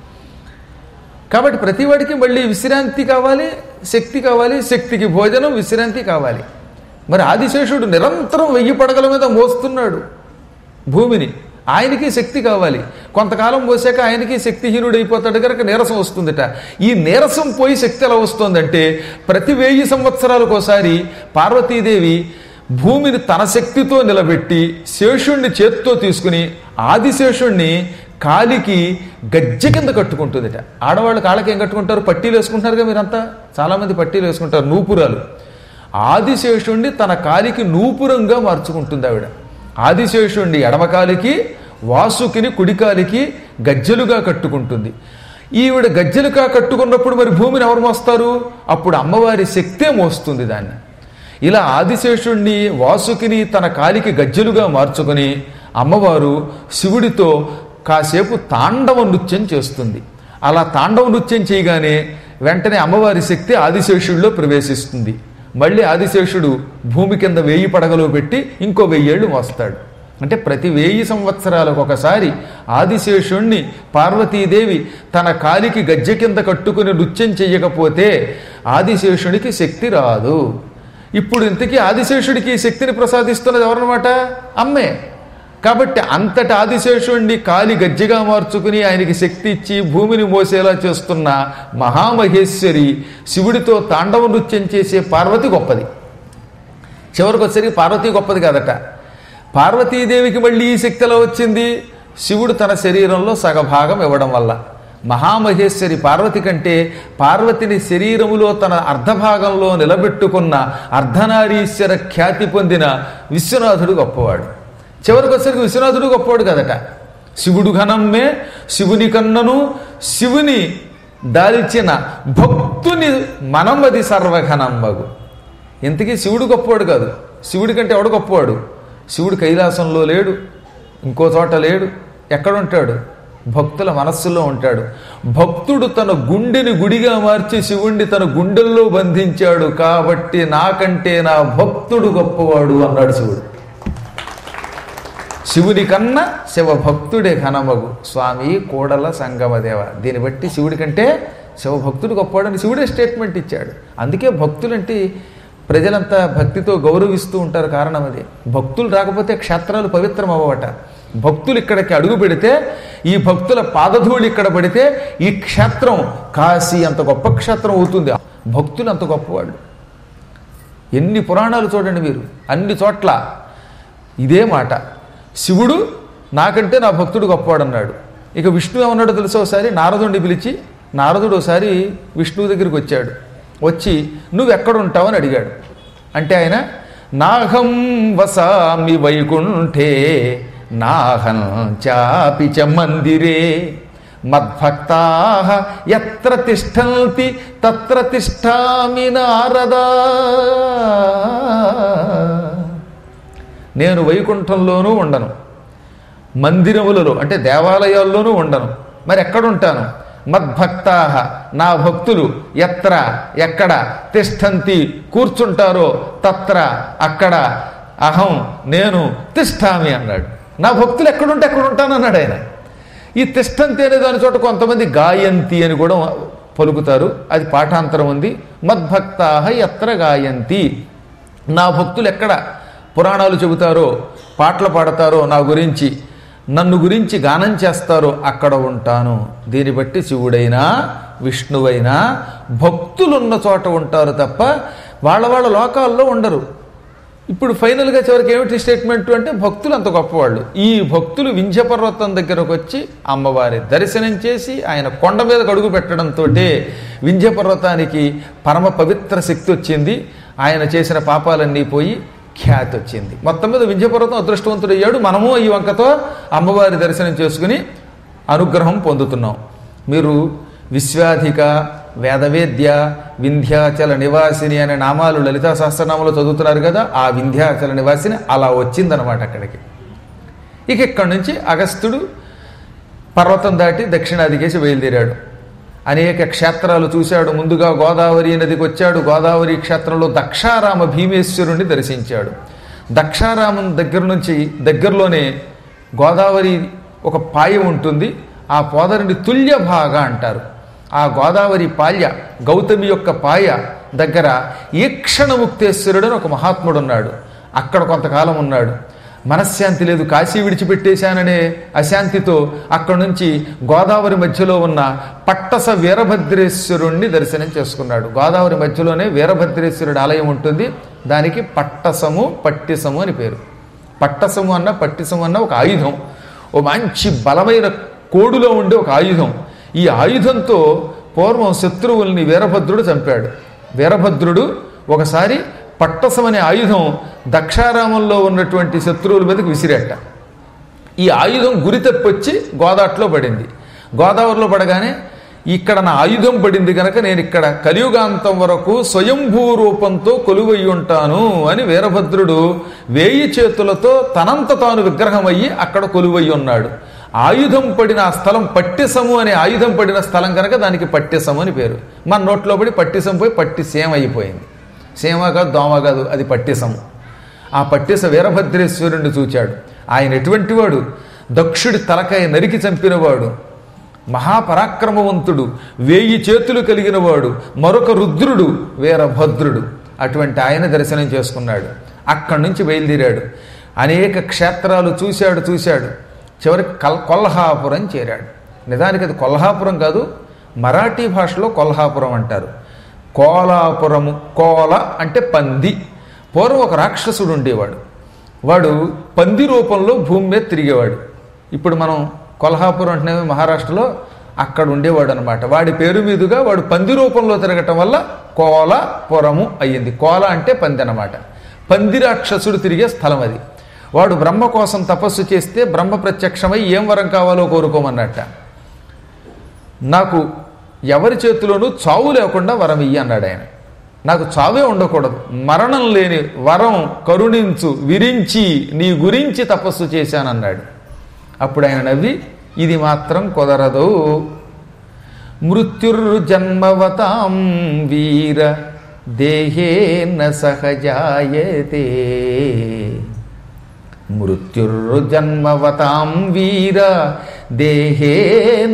కాబట్టి ప్రతివాడికి మళ్ళీ విశ్రాంతి కావాలి, శక్తి కావాలి. శక్తికి భోజనం, విశ్రాంతి కావాలి. మరి ఆదిశేషుడు నిరంతరం 1000 పడగల మీద మోస్తున్నాడు భూమిని. ఆయనకి శక్తి కావాలి. కొంతకాలం పోసాక ఆయనకి శక్తిహీనుడైపోతాడు కనుక నీరసం వస్తుందట. ఈ నీరసం పోయి శక్తి ఎలా వస్తుందంటే ప్రతి 1000 సంవత్సరాలకు ఒకసారి పార్వతీదేవి భూమిని తన శక్తితో నిలబెట్టి శేషుణ్ణి చేత్తో తీసుకుని ఆదిశేషుణ్ణి కాలికి గజ్జె కింద కట్టుకుంటుందట. ఆడవాళ్ళు కాళ్ళకి ఏం కట్టుకుంటారు? పట్టీలు వేసుకుంటారుగా మీరంతా. చాలామంది పట్టీలు వేసుకుంటారు, నూపురాలు. ఆదిశేషుణ్ణి తన కాలికి నూపురంగా మార్చుకుంటుంది ఆవిడ. ఆదిశేషుణ్ణి ఎడమకాలికి, వాసుకిని కుడికాలికి గజ్జెలుగా కట్టుకుంటుంది. ఈవిడ గజ్జెలుగా కట్టుకున్నప్పుడు మరి భూమిని ఎవరు మోస్తారు? అప్పుడు అమ్మవారి శక్తే మోస్తుంది దాన్ని. ఇలా ఆదిశేషుణ్ణి, వాసుకిని తన కాలికి గజ్జెలుగా మార్చుకొని అమ్మవారు శివుడితో కాసేపు తాండవ నృత్యం చేస్తుంది. అలా తాండవ నృత్యం చేయగానే వెంటనే అమ్మవారి శక్తి ఆదిశేషుడిలో ప్రవేశిస్తుంది. మళ్ళీ ఆదిశేషుడు భూమి కింద 1000 పడగలు పెట్టి ఇంకో 1000 ఏళ్ళు మోస్తాడు. అంటే ప్రతి 1000 సంవత్సరాలకు ఒకసారి ఆదిశేషుణ్ణి పార్వతీదేవి తన కాలికి గజ్జె కింద కట్టుకుని నృత్యం చెయ్యకపోతే ఆదిశేషునికి శక్తి రాదు. ఇప్పుడు ఇంతకీ ఆదిశేషుడికి శక్తిని ప్రసాదిస్తున్నది ఎవరన్నమాట? అమ్మే. కాబట్టి అంతటి ఆదిశేషుణ్ణి కాలి గజ్జెగా మార్చుకుని ఆయనకి శక్తి ఇచ్చి భూమిని మోసేలా చేస్తున్న మహామహేశ్వరి శివుడితో తాండవ నృత్యం చేసే పార్వతి గొప్పది. చివరికి వచ్చేసరికి పార్వతీ గొప్పది కాదట. పార్వతీదేవికి మళ్ళీ ఈ శక్తి ఎలా వచ్చింది? శివుడు తన శరీరంలో సగభాగం ఇవ్వడం వల్ల. మహామహేశ్వరి పార్వతి కంటే పార్వతిని శరీరములో తన అర్ధభాగంలో నిలబెట్టుకున్న అర్ధనారీశ్వర ఖ్యాతి పొందిన విశ్వనాథుడు గొప్పవాడు. చివరికి వచ్చేసరికి విశ్వనాథుడు గొప్పవాడు కదట. శివుడు ఘనమ్మే శివుని కన్నను శివుని దాల్చిన భక్తుని మనమది సర్వఘనమ్మగు. ఇంతకీ శివుడు గొప్పవాడు కాదు. శివుడి కంటే ఎవడు గొప్పవాడు? శివుడు కైలాసంలో లేడు, ఇంకో చోట లేడు. ఎక్కడుంటాడు? భక్తుల మనస్సులో ఉంటాడు. భక్తుడు తన గుండెని గుడిగా మార్చి శివుణ్ణి తన గుండెల్లో బంధించాడు కాబట్టి నాకంటే నా భక్తుడు గొప్పవాడు అన్నాడు శివుడు. శివుని కన్నా శివభక్తుడే ఘనమగు స్వామి కోడల సంగమదేవ. దీన్ని బట్టి శివుడి కంటే శివభక్తుడు గొప్పవాడని శివుడే స్టేట్మెంట్ ఇచ్చాడు. అందుకే భక్తులంటే ప్రజలంతా భక్తితో గౌరవిస్తూ ఉంటారు. కారణం అది. భక్తులు రాకపోతే క్షేత్రాలు పవిత్రం అవ్వవట. భక్తులు ఇక్కడికి అడుగు పెడితే, ఈ భక్తుల పాదధూళి ఇక్కడ పడితే ఈ క్షేత్రం కాశీ అంత గొప్ప క్షేత్రం అవుతుంది. భక్తులు అంత గొప్పవాళ్ళు. ఎన్ని పురాణాలు చూడండి మీరు, అన్ని చోట్ల ఇదే మాట. శివుడు నాకంటే నా భక్తుడు గొప్పవాడు అన్నాడు. ఇక విష్ణువు ఏమన్నాడో తెలుసా? ఒకసారి నారదుడిని పిలిచి, నారదుడు ఒకసారి విష్ణువు దగ్గరికి వచ్చాడు. వచ్చి నువ్వెక్కడుంటావని అడిగాడు. అంటే ఆయన నాహం వసామి వైకుంఠే నాహం చాపి చ మందిరే మద్భక్తా ఎత్ర తిష్టంతి తత్ర తిష్టామి నారదా. నేను వైకుంఠంలోనూ ఉండను, మందిరములలో అంటే దేవాలయాల్లోనూ ఉండను. మరి ఎక్కడుంటాను? మద్భక్తా నా భక్తులు ఎత్ర ఎక్కడ తిష్టంతి కూర్చుంటారో తత్ర అక్కడ అహం నేను తిష్టామి అన్నాడు. నా భక్తులు ఎక్కడుంటే ఎక్కడ ఉంటాను అన్నాడు ఆయన. ఈ తిష్టంతి అనే దాని చోట కొంతమంది గాయంతి అని కూడా పలుకుతారు. అది పాఠాంతరం ఉంది. మద్భక్తా ఎత్ర గాయంతి, నా భక్తులు ఎక్కడ పురాణాలు చెబుతారో పాటలు పాడతారో నా గురించి, నన్ను గురించి గానం చేస్తారో అక్కడ ఉంటాను. దీన్ని బట్టి శివుడైనా విష్ణువైనా భక్తులున్న చోట ఉంటారు తప్ప వాళ్ళ వాళ్ళ లోకాల్లో ఉండరు. ఇప్పుడు ఫైనల్గా చివరికి ఏమిటి స్టేట్మెంట్ అంటే భక్తులు అంత గొప్పవాళ్ళు. ఈ భక్తులు వింధ్య పర్వతం దగ్గరకు వచ్చి అమ్మవారి దర్శనం చేసి ఆయన కొండ మీద అడుగు పెట్టడంతో వింధ్య పర్వతానికి పరమ పవిత్ర శక్తి వచ్చింది. ఆయన చేసిన పాపాలన్నీ పోయి ఖ్యాతి వచ్చింది. మొత్తం మీద వింధ్య పర్వతం అదృష్టవంతుడయ్యాడు. మనము ఈ వంకతో అమ్మవారి దర్శనం చేసుకుని అనుగ్రహం పొందుతున్నాం. మీరు విశ్వాధిక, వేదవేద్య, వింధ్యాచల నివాసిని అనే నామాలు లలితా సహస్రనామంలో చదువుతున్నారు కదా. ఆ వింధ్యాచల నివాసిని అలా వచ్చిందనమాట అక్కడికి. ఇక ఇక్కడి నుంచి అగస్త్యుడు పర్వతం దాటి దక్షిణాదికేసి బయలుదేరాడు. అనేక క్షేత్రాలు చూశాడు. ముందుగా గోదావరి నదికి వచ్చాడు. గోదావరి క్షేత్రంలో దక్షారామ భీమేశ్వరుణ్ణి దర్శించాడు. దక్షారామం దగ్గర నుంచి దగ్గరలోనే గోదావరి ఒక పాయ ఉంటుంది. ఆ పోదరిని తుల్యభాగ అంటారు. ఆ గోదావరి పాల్య గౌతమి యొక్క పాయ దగ్గర ఈక్షణముక్తేశ్వరుడు అని ఒక మహాత్ముడు ఉన్నాడు. అక్కడ కొంతకాలం ఉన్నాడు. మనశ్శాంతి లేదు, కాశీ విడిచిపెట్టేశాననే అశాంతితో అక్కడి నుంచి గోదావరి మధ్యలో ఉన్న పట్టస వీరభద్రేశ్వరుణ్ణి దర్శనం చేసుకున్నాడు. గోదావరి మధ్యలోనే వీరభద్రేశ్వరుడు ఆలయం ఉంటుంది. దానికి పట్టసము పట్టిసము అని పేరు. పట్టసము అన్న పట్టిసము అన్న ఒక ఆయుధం, ఓ మంచి బలమైన కోడులో ఉండే ఒక ఆయుధం. ఈ ఆయుధంతో పూర్వం శత్రువుల్ని వీరభద్రుడు చంపాడు. వీరభద్రుడు ఒకసారి పట్టసం అనే ఆయుధం దక్షారామంలో ఉన్నటువంటి శత్రువుల మీదకి విసిరేట. ఈ ఆయుధం గురి తప్పొచ్చి గోదాట్లో పడింది. గోదావరిలో పడగానే ఇక్కడ నా ఆయుధం పడింది కనుక నేను ఇక్కడ కలియుగాంతం వరకు స్వయంభూ రూపంతో కొలువై ఉంటాను అని వీరభద్రుడు 1000 చేతులతో తనంత తాను విగ్రహమయ్యి అక్కడ కొలువై ఉన్నాడు. ఆయుధం పడిన ఆ స్థలం పట్టిసము అనే ఆయుధం పడిన స్థలం కనుక దానికి పట్టిసము అని పేరు. మన నోట్లో పడి పట్టిసం పోయి పట్టిసేమ అయిపోయింది. సేమ కాదు, దోమ కాదు, అది పట్టిసము. ఆ పట్టిస వీరభద్రేశ్వరుణ్ణి చూచాడు. ఆయన ఎటువంటి వాడు? దక్షుడి తలకాయ నరికి చంపినవాడు, మహాపరాక్రమవంతుడు, 1000 చేతులు కలిగిన వాడు, మరొక రుద్రుడు వీరభద్రుడు. అటువంటి ఆయన దర్శనం చేసుకున్నాడు. అక్కడి నుంచి బయలుదేరాడు. అనేక క్షేత్రాలు చూశాడు. చివరికి కొల్హాపురం చేరాడు. నిజానికి అది కొల్హాపురం కాదు, మరాఠీ భాషలో కొల్హాపురం అంటారు. కోలాపురము, కోల అంటే పంది. పూర్వం ఒక రాక్షసుడు ఉండేవాడు. వాడు పంది రూపంలో భూమి మీద తిరిగేవాడు. ఇప్పుడు మనం కొల్హాపురం అంటే మహారాష్ట్రలో అక్కడ ఉండేవాడు అనమాట. వాడి పేరు మీదుగా వాడు పంది రూపంలో తిరగటం వల్ల కోలాపురము అయ్యింది. కోల అంటే పంది అనమాట. పంది రాక్షసుడు తిరిగే స్థలం అది. వాడు బ్రహ్మ కోసం తపస్సు చేస్తే బ్రహ్మ ప్రత్యక్షమై ఏం వరం కావాలో కోరుకోమన్నట్ట. నాకు ఎవరి చేతిలోనూ చావు లేకుండా వరం ఇయ్యి అన్నాడు ఆయన. నాకు చావే ఉండకూడదు, మరణం లేని వరం కరుణించు, విరించి నీ గురించి తపస్సు చేశానన్నాడు. అప్పుడు ఆయన నవ్వి, ఇది మాత్రం కుదరదు. మృత్యుర్జన్మవతాం వీర దేహేన సహజాయతే. మృత్యుర్జన్మవతాం వీర దేహేన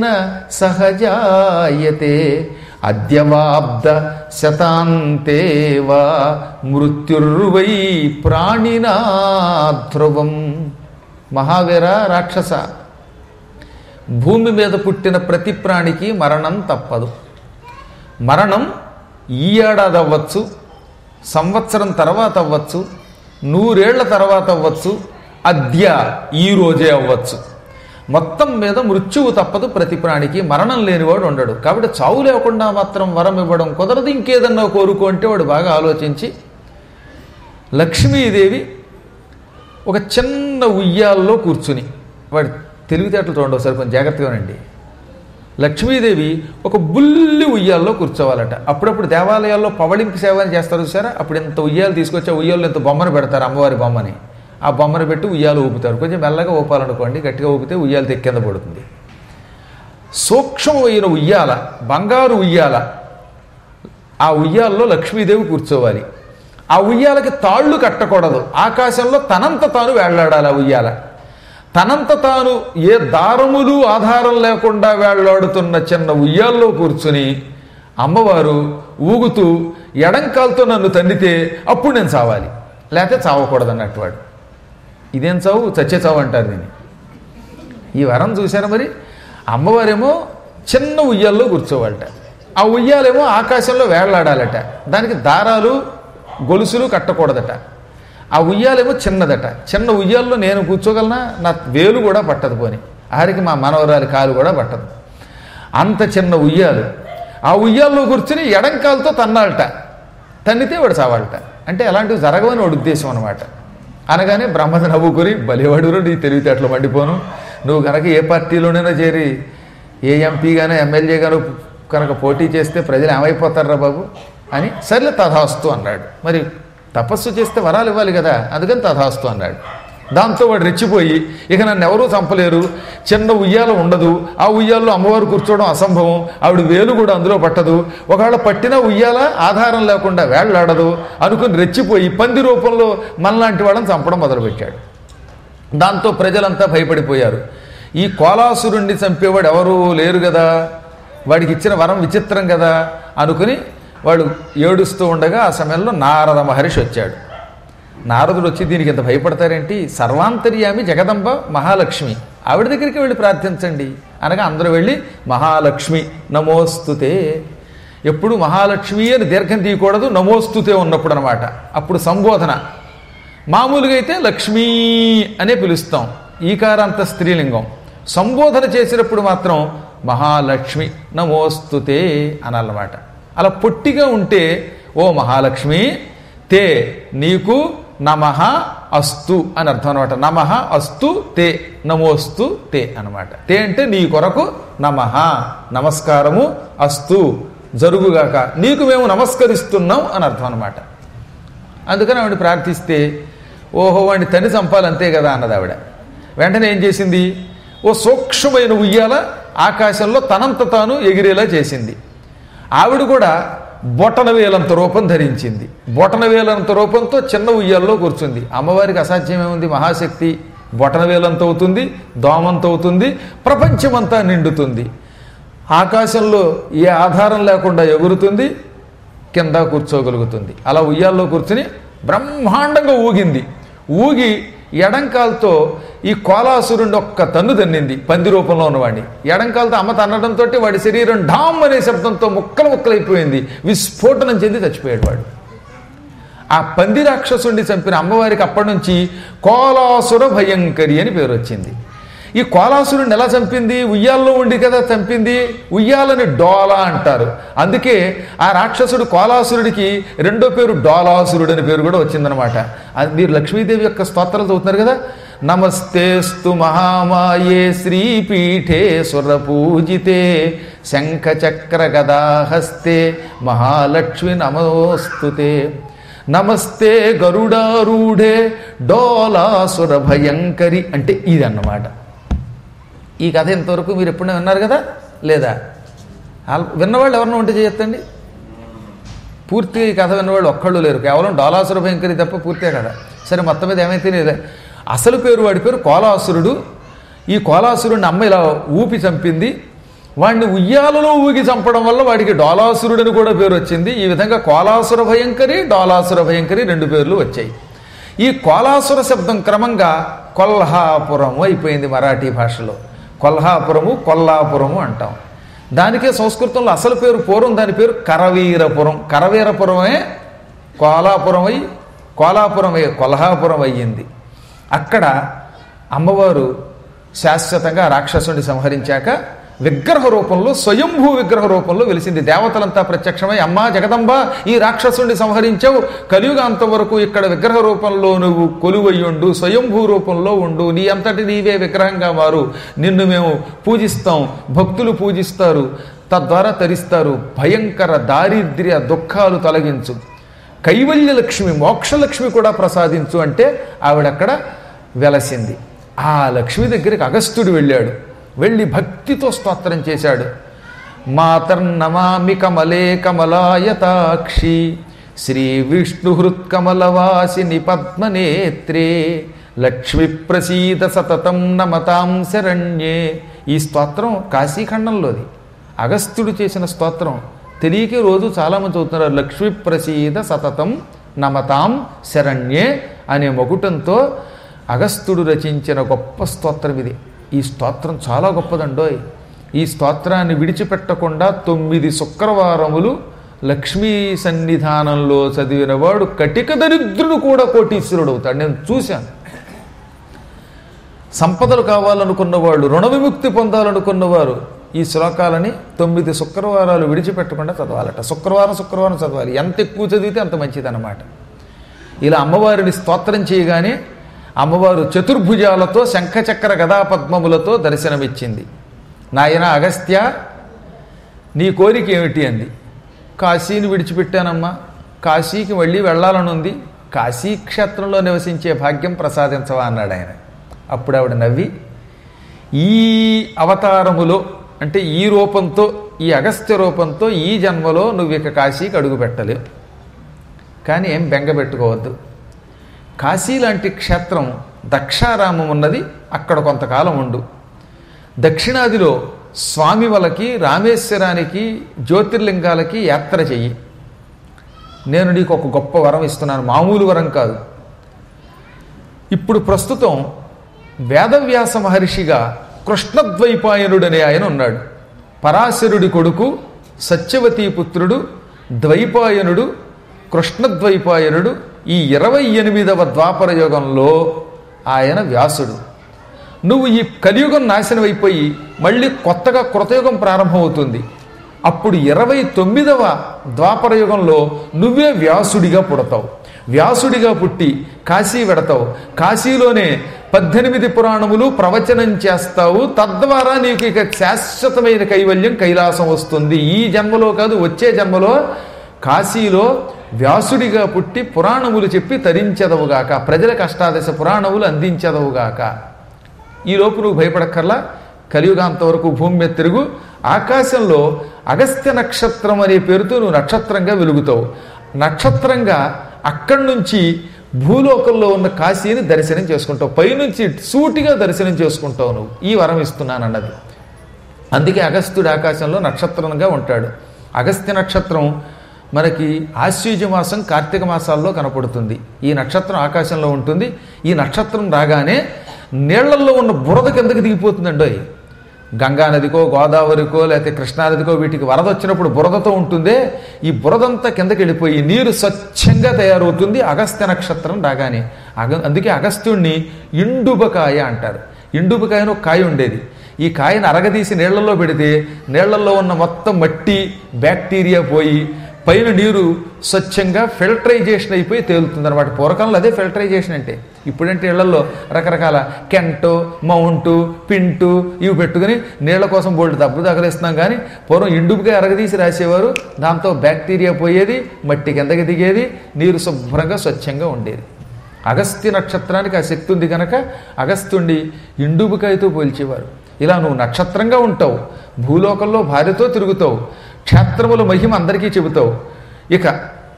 సహజాయతే. అద్యవాబ్ద శతాంతే వా మృత్యుర్వై ప్రాణినా ధ్రువం. మహావీర రాక్షస, భూమి మీద పుట్టిన ప్రతి ప్రాణికి మరణం తప్పదు. మరణం ఈ ఏడాది అవ్వచ్చు, సంవత్సరం తర్వాత అవ్వచ్చు, 100 ఏళ్ల తర్వాత అవ్వచ్చు, అద్య ఈ రోజే అవ్వచ్చు. మొత్తం మీద మృత్యువు తప్పదు ప్రతి ప్రాణికి. మరణం లేనివాడు ఉండడు. కాబట్టి చావు లేకుండా మాత్రం వరం ఇవ్వడం కుదరదు. ఇంకేదన్నా కోరుకో అంటే వాడు బాగా ఆలోచించి లక్ష్మీదేవి ఒక చిన్న ఉయ్యాల్లో కూర్చుని, వాడి తెలివితేటలు చూడండి ఒకసారి, కొంచెం జాగ్రత్తగానండి. లక్ష్మీదేవి ఒక బుల్లి ఉయ్యాల్లో కూర్చోవాలట. అప్పుడప్పుడు దేవాలయాల్లో పవళింపు సేవ అని చేస్తారు చూసారా, అప్పుడు ఇంత ఉయ్యాలు తీసుకొచ్చి ఆ ఉయ్యాల్లో ఇంత బొమ్మను పెడతారు, అమ్మవారి బొమ్మని. ఆ బొమ్మను పెట్టి ఉయ్యాలు ఊపుతారు. కొంచెం మెల్లగా ఊపాలనుకోండి, గట్టిగా ఊపితే ఉయ్యాలు తెక్కింద పడుతుంది. సూక్ష్మమైన ఉయ్యాల, బంగారు ఉయ్యాల. ఆ ఉయ్యాల్లో లక్ష్మీదేవి కూర్చోవాలి. ఆ ఉయ్యాలకి తాళ్ళు కట్టకూడదు. ఆకాశంలో తనంత తాను వేళ్లాడాలి. ఆ ఉయ్యాల తనంత తాను ఏ దారములు ఆధారం లేకుండా వేళ్లాడుతున్న చిన్న ఉయ్యాల్లో కూర్చుని అమ్మవారు ఊగుతూ ఎడంకాలతో నన్ను తన్నితే అప్పుడు నేను చావాలి, లేకపోతే చావకూడదు అన్నట్టు. వాడు ఇదేం చావు, చచ్చే చావు అంటారు దీన్ని. ఈ వరం చూశారా మరి? అమ్మవారేమో చిన్న ఉయ్యాల్లో కూర్చోవాలట, ఆ ఉయ్యాలేమో ఆకాశంలో వేళ్లాడాలట. దానికి దారాలు గొలుసులు కట్టకూడదట. ఆ ఉయ్యాలేమో చిన్నదట. చిన్న ఉయ్యాల్లో నేను కూర్చోగలనా? నా వేలు కూడా పట్టదు, పోని ఆరికి మా మనవరాలి కాలు కూడా పట్టదు. అంత చిన్న ఉయ్యాలు. ఆ ఉయ్యాల్లో కూర్చుని ఎడంకాలతో తన్నాలట. తన్నితే వాడు చావాలట. అంటే అలాంటివి జరగవని వాడు ఉద్దేశం అనమాట. అనగానే బ్రహ్మది నవ్వుకొని, బలివాడురు నీ తెలివితేటలు మండిపోను, నువ్వు కనుక ఏ పార్టీలోనైనా చేరి ఏ ఎంపీగానో ఎమ్మెల్యేగానో కనుక పోటీ చేస్తే ప్రజలు ఏమైపోతారా బాబు అని, సర్లే తథాస్తు అన్నాడు. మరి తపస్సు చేస్తే వరాలు ఇవ్వాలి కదా, అందుకని తథాస్తు అన్నాడు. దాంతో వాడు రెచ్చిపోయి, ఇక నన్ను ఎవరూ చంపలేరు, చిన్న ఉయ్యాల ఉండదు, ఆ ఉయ్యాల్లో అమ్మవారు కూర్చోవడం అసంభవం, ఆవిడ వేలు కూడా అందులో పట్టదు, ఒకవేళ పట్టినా ఉయ్యాల ఆధారం లేకుండా వేళ్లాడదు అనుకుని రెచ్చిపోయి పంది రూపంలో మనలాంటి వాళ్ళని చంపడం మొదలుపెట్టాడు. దాంతో ప్రజలంతా భయపడిపోయారు. ఈ కోలాసురుణ్ణి చంపేవాడు ఎవరూ లేరు కదా, వాడికి ఇచ్చిన వరం విచిత్రం కదా అనుకుని వాడు ఏడుస్తూ ఉండగా ఆ సమయంలో నారద మహర్షి వచ్చాడు. నారదుడు వచ్చి, దీనికి ఎంత భయపడతారేంటి, సర్వాంతర్యామి జగదంబ మహాలక్ష్మి, ఆవిడ దగ్గరికి వెళ్ళి ప్రార్థించండి అనగా అందరూ వెళ్ళి మహాలక్ష్మి నమోస్తుతే. ఎప్పుడు మహాలక్ష్మి అని దీర్ఘం తీయకూడదు, నమోస్తుతే ఉన్నప్పుడు అనమాట. అప్పుడు సంబోధన. మామూలుగా అయితే లక్ష్మీ అనే పిలుస్తాం, ఈకారాంత స్త్రీలింగం. సంబోధన చేసినప్పుడు మాత్రం మహాలక్ష్మి నమోస్తుతే అనాలన్నమాట. అలా పొట్టిగా ఉంటే ఓ మహాలక్ష్మి తే నీకు నమః అస్తు అని అర్థం అనమాట. నమః అస్తు తే, నమోస్తు తే అనమాట. తే అంటే నీ కొరకు నమః నమస్కారము, అస్తు జరుగుగాక, నీకు మేము నమస్కరిస్తున్నాం అని అర్థం అనమాట. అందుకని ఆవిడ ప్రార్థిస్తే, ఓహో వాడిని తని చంపాలి అంతే కదా అన్నది ఆవిడ. వెంటనే ఏం చేసింది, ఓ సూక్ష్మమైన ఉయ్యాల ఆకాశంలో తనంత తాను ఎగిరేలా చేసింది. ఆవిడ కూడా బొటనవేలంత రూపం ధరించింది. బొటనవేలంత రూపంతో చిన్న ఉయ్యాల్లో కూర్చుంది. అమ్మవారికి అసాధ్యమేముంది, మహాశక్తి. బొటనవేలంత అవుతుంది, దోమంత అవుతుంది, ప్రపంచమంతా నిండుతుంది. ఆకాశంలో ఏ ఆధారం లేకుండా ఎగురుతుంది, కింద కూర్చోగలుగుతుంది. అలా ఉయ్యాల్లో కూర్చుని బ్రహ్మాండంగా ఊగింది. ఊగి ఎడంకాలతో ఈ కోలాసురుణ్ణి ఒక్క తన్ను తన్నింది, పంది రూపంలో ఉన్నవాడిని. ఎడంకాలతో అమ్మ తన్నడంతో వాడి శరీరం ఢామ్ అనే శబ్దంతో ముక్కలైపోయింది. విస్ఫోటనం చెంది చచ్చిపోయాడు వాడు. ఆ పంది రాక్షసుడిని చంపిన అమ్మవారికి అప్పటి నుంచి కోలాసుర భయంకరి అని పేరు వచ్చింది. ఈ కోలాసురుడిని ఎలా చంపింది? ఉయ్యాల్లో ఉండి కదా చంపింది. ఉయ్యాలని డోలా అంటారు. అందుకే ఆ రాక్షసుడు కోలాసురుడికి రెండో పేరు డోలాసురుడు అని పేరు కూడా వచ్చిందనమాట. మీరు లక్ష్మీదేవి యొక్క స్తోత్రాలు చదువుతున్నారు కదా. నమస్తేస్తు మహామాయే శ్రీపీఠే సురపూజితే శంఖచక్ర గదాహస్తే మహాలక్ష్మి నమోస్తుతే. నమస్తే గరుడారూఢే డోలాసుర భయంకరి అంటే ఇదన్నమాట. ఈ కథ ఇంతవరకు మీరు ఎప్పుడైనా విన్నారు కదా లేదా? విన్నవాళ్ళు ఎవరన్నా ఉంటే చేయొద్దండి. పూర్తిగా ఈ కథ విన్నవాళ్ళు ఒక్కళ్ళు లేరు, కేవలం డోలాసుర భయంకరి తప్ప పూర్తిగా కదా. సరే, మొత్తం మీద ఏమైతే లేదా, అసలు పేరు వాడి పేరు కోలాసురుడు. ఈ కోలాసురుడిని అమ్మ ఇలా ఊపి చంపింది. వాడిని ఉయ్యాలలో ఊగి చంపడం వల్ల వాడికి డోలాసురుడని కూడా పేరు వచ్చింది. ఈ విధంగా కోలాసుర భయంకరి, డోలాసుర భయంకరి రెండు పేర్లు వచ్చాయి. ఈ కోలాసుర శబ్దం క్రమంగా కొల్హాపురము అయిపోయింది మరాఠీ భాషలో. కొల్హాపురము, కొల్లాపురము అంటాం. దానికే సంస్కృతంలో అసలు పేరు పూర్వం దాని పేరు కరవీరపురం. కరవీరపురమే కోలాపురమై కొల్హాపురం అయ్యింది. అక్కడ అమ్మవారు శాశ్వతంగా రాక్షసుని సంహరించాక విగ్రహ రూపంలో, స్వయంభూ విగ్రహ రూపంలో వెలిసింది. దేవతలంతా ప్రత్యక్షమై అమ్మా జగదంబ, ఈ రాక్షసుని సంహరించావు, కలియుగాంతం వరకు ఇక్కడ విగ్రహ రూపంలో నువ్వు కొలువయ్యుండు, స్వయంభూ రూపంలో ఉండు, నీ అంతటి నీవే విగ్రహంగా మారు, నిన్ను మేము పూజిస్తాం, భక్తులు పూజిస్తారు, తద్వారా తరిస్తారు, భయంకర దారిద్ర్య దుఃఖాలు తొలగించు, కైవల్యలక్ష్మి మోక్షలక్ష్మి కూడా ప్రసాదించు అంటే ఆవిడక్కడ వెలసింది. ఆ లక్ష్మి దగ్గరికి అగస్త్యుడు వెళ్ళాడు. వెళ్ళి భక్తితో స్తోత్రం చేశాడు. మాతర్నమామి కమలే కమలాయతాక్షి శ్రీ విష్ణుహృత్కమలవాసిని పద్మనేత్రే లక్ష్మి ప్రసీద సతతం నమతాం శరణ్యే. ఈ స్తోత్రం కాశీఖండంలోది, అగస్త్యుడు చేసిన స్తోత్రం. తెలియకే రోజు చాలామంది చదువుతున్నారు. లక్ష్మి ప్రసీద సతతం నమతాం శరణ్యే అనే మకుటంతో అగస్త్యుడు రచించిన గొప్ప స్తోత్రం ఇది. ఈ స్తోత్రం చాలా గొప్పదండోయ్. ఈ స్తోత్రాన్ని విడిచిపెట్టకుండా 9 శుక్రవారములు లక్ష్మీ సన్నిధానంలో చదివినవాడు కటిక దరిద్రుడు కూడా కోటీశ్వరుడు అవుతాడు. నేను చూశాను. సంపదలు కావాలనుకున్నవాళ్ళు, రుణ విముక్తి పొందాలనుకున్నవారు ఈ శ్లోకాలని 9 శుక్రవారాలు విడిచిపెట్టకుండా చదవాలట. శుక్రవారం చదవాలి. ఎంత ఎక్కువ చదివితే అంత మంచిదన్నమాట. ఇలా అమ్మవారిని స్తోత్రం చేయగానే అమ్మవారు చతుర్భుజాలతో శంఖచక్ర గదాపద్మములతో దర్శనమిచ్చింది. నాయన అగస్త్య, నీ కోరిక ఏమిటి అంది. కాశీని విడిచిపెట్టానమ్మా, కాశీకి మళ్ళీ వెళ్ళాలనుంది, కాశీ క్షేత్రంలో నివసించే భాగ్యం ప్రసాదించవా అన్నాడు ఆయన. అప్పుడు ఆవిడ నవ్వి, ఈ అవతారములో అంటే ఈ రూపంతో, ఈ అగస్త్య రూపంతో ఈ జన్మలో నువ్వు ఇక కాశీకి అడుగు పెట్టలేవు, కానీ ఏం బెంగ పెట్టుకోవద్దు. కాశీ లాంటి క్షేత్రం దక్షారామం ఉన్నది, అక్కడ కొంతకాలం ఉండు. దక్షిణాదిలో స్వామివలకి, రామేశ్వరానికి, జ్యోతిర్లింగాలకి యాత్ర చెయ్యి. నేను నీకు ఒక గొప్ప వరం ఇస్తున్నాను, మామూలు వరం కాదు. ఇప్పుడు ప్రస్తుతం వేదవ్యాస మహర్షిగా కృష్ణద్వైపాయనుడనే ఆయన ఉన్నాడు. పరాశరుడి కొడుకు, సత్యవతీ పుత్రుడు, ద్వైపాయనుడు, కృష్ణద్వైపాయనుడు. ఈ 28వ ద్వాపర యుగంలో ఆయన వ్యాసుడు. నువ్వు ఈ కలియుగం నాశనం అయిపోయి మళ్ళీ కొత్తగా కృతయుగం ప్రారంభమవుతుంది. అప్పుడు 29వ ద్వాపర యుగంలో నువ్వే వ్యాసుడిగా పుడతావు. వ్యాసుడిగా పుట్టి కాశీ వెడతావు. కాశీలోనే 18 పురాణములు ప్రవచనం చేస్తావు. తద్వారా నీకు ఇక శాశ్వతమైన కైవల్యం, కైలాసం వస్తుంది. ఈ జన్మలో కాదు, వచ్చే జన్మలో కాశీలో వ్యాసుడిగా పుట్టి పురాణములు చెప్పి తరించెదవుగాక, ప్రజలకు అష్టాదశ పురాణములు అందించెదవుగాక. ఈలోపు నువ్వు భయపడక్కర్లా, కలియుగాంతం వరకు భూమి మీద తిరుగు. ఆకాశంలో అగస్త్య నక్షత్రం అనే పేరుతో నువ్వు నక్షత్రంగా వెలుగుతావు. నక్షత్రంగా అక్కడి నుంచి భూలోకంలో ఉన్న కాశీని దర్శనం చేసుకుంటావు. పైనుంచి సూటిగా దర్శనం చేసుకుంటావు. నువ్వు ఈ వరం ఇస్తున్నానన్నది. అందుకే అగస్త్యుడు ఆకాశంలో నక్షత్రంగా ఉంటాడు. అగస్త్య నక్షత్రం మనకి ఆశ్వీజ మాసం కార్తీక మాసాల్లో కనపడుతుంది. ఈ నక్షత్రం ఆకాశంలో ఉంటుంది. ఈ నక్షత్రం రాగానే నీళ్లల్లో ఉన్న బురద కిందకి దిగిపోతుందండి. గంగా నదికో గోదావరికో లేకపోతే కృష్ణానదికో వీటికి వరద వచ్చినప్పుడు బురదతో ఉంటుందే, ఈ బురదంతా కిందకి వెళ్ళిపోయి నీరు స్వచ్ఛంగా తయారవుతుంది అగస్త్య నక్షత్రం రాగానే. అందుకే అగస్త్యుణ్ణి ఇండుబకాయ అంటారు. ఇండుబకాయను ఒక కాయ ఉండేది. ఈ కాయను అరగదీసి నీళ్లలో పెడితే నీళ్లలో ఉన్న మొత్తం మట్టి బ్యాక్టీరియా పోయి పైన నీరు స్వచ్ఛంగా ఫిల్టరైజేషన్ అయిపోయి తేలుతుంది అనమాట. పూర్వకాలంలో అదే ఫిల్టరైజేషన్ అంటే. ఇప్పుడంటే ఇళ్లలో రకరకాల కెంటు, మౌంటు, పింటు ఇవి పెట్టుకుని నీళ్ల కోసం బోల్డ్ డబ్బులు తగలేస్తున్నాం. కానీ పూర్వం ఇండుపుగా అరగదీసి రాసేవారు. దాంతో బ్యాక్టీరియా పోయేది, మట్టి కిందకి దిగేది, నీరు శుభ్రంగా స్వచ్ఛంగా ఉండేది. అగస్త్య నక్షత్రానికి ఆ శక్తి ఉంది కనుక అగస్త్యుండి ఇండుబుకాయతో పోల్చేవారు. ఇలా నువ్వు నక్షత్రంగా ఉంటావు, భూలోకంలో భార్యతో తిరుగుతావు, క్షేత్రముల మహిమ అందరికీ చెబుతావు. ఇక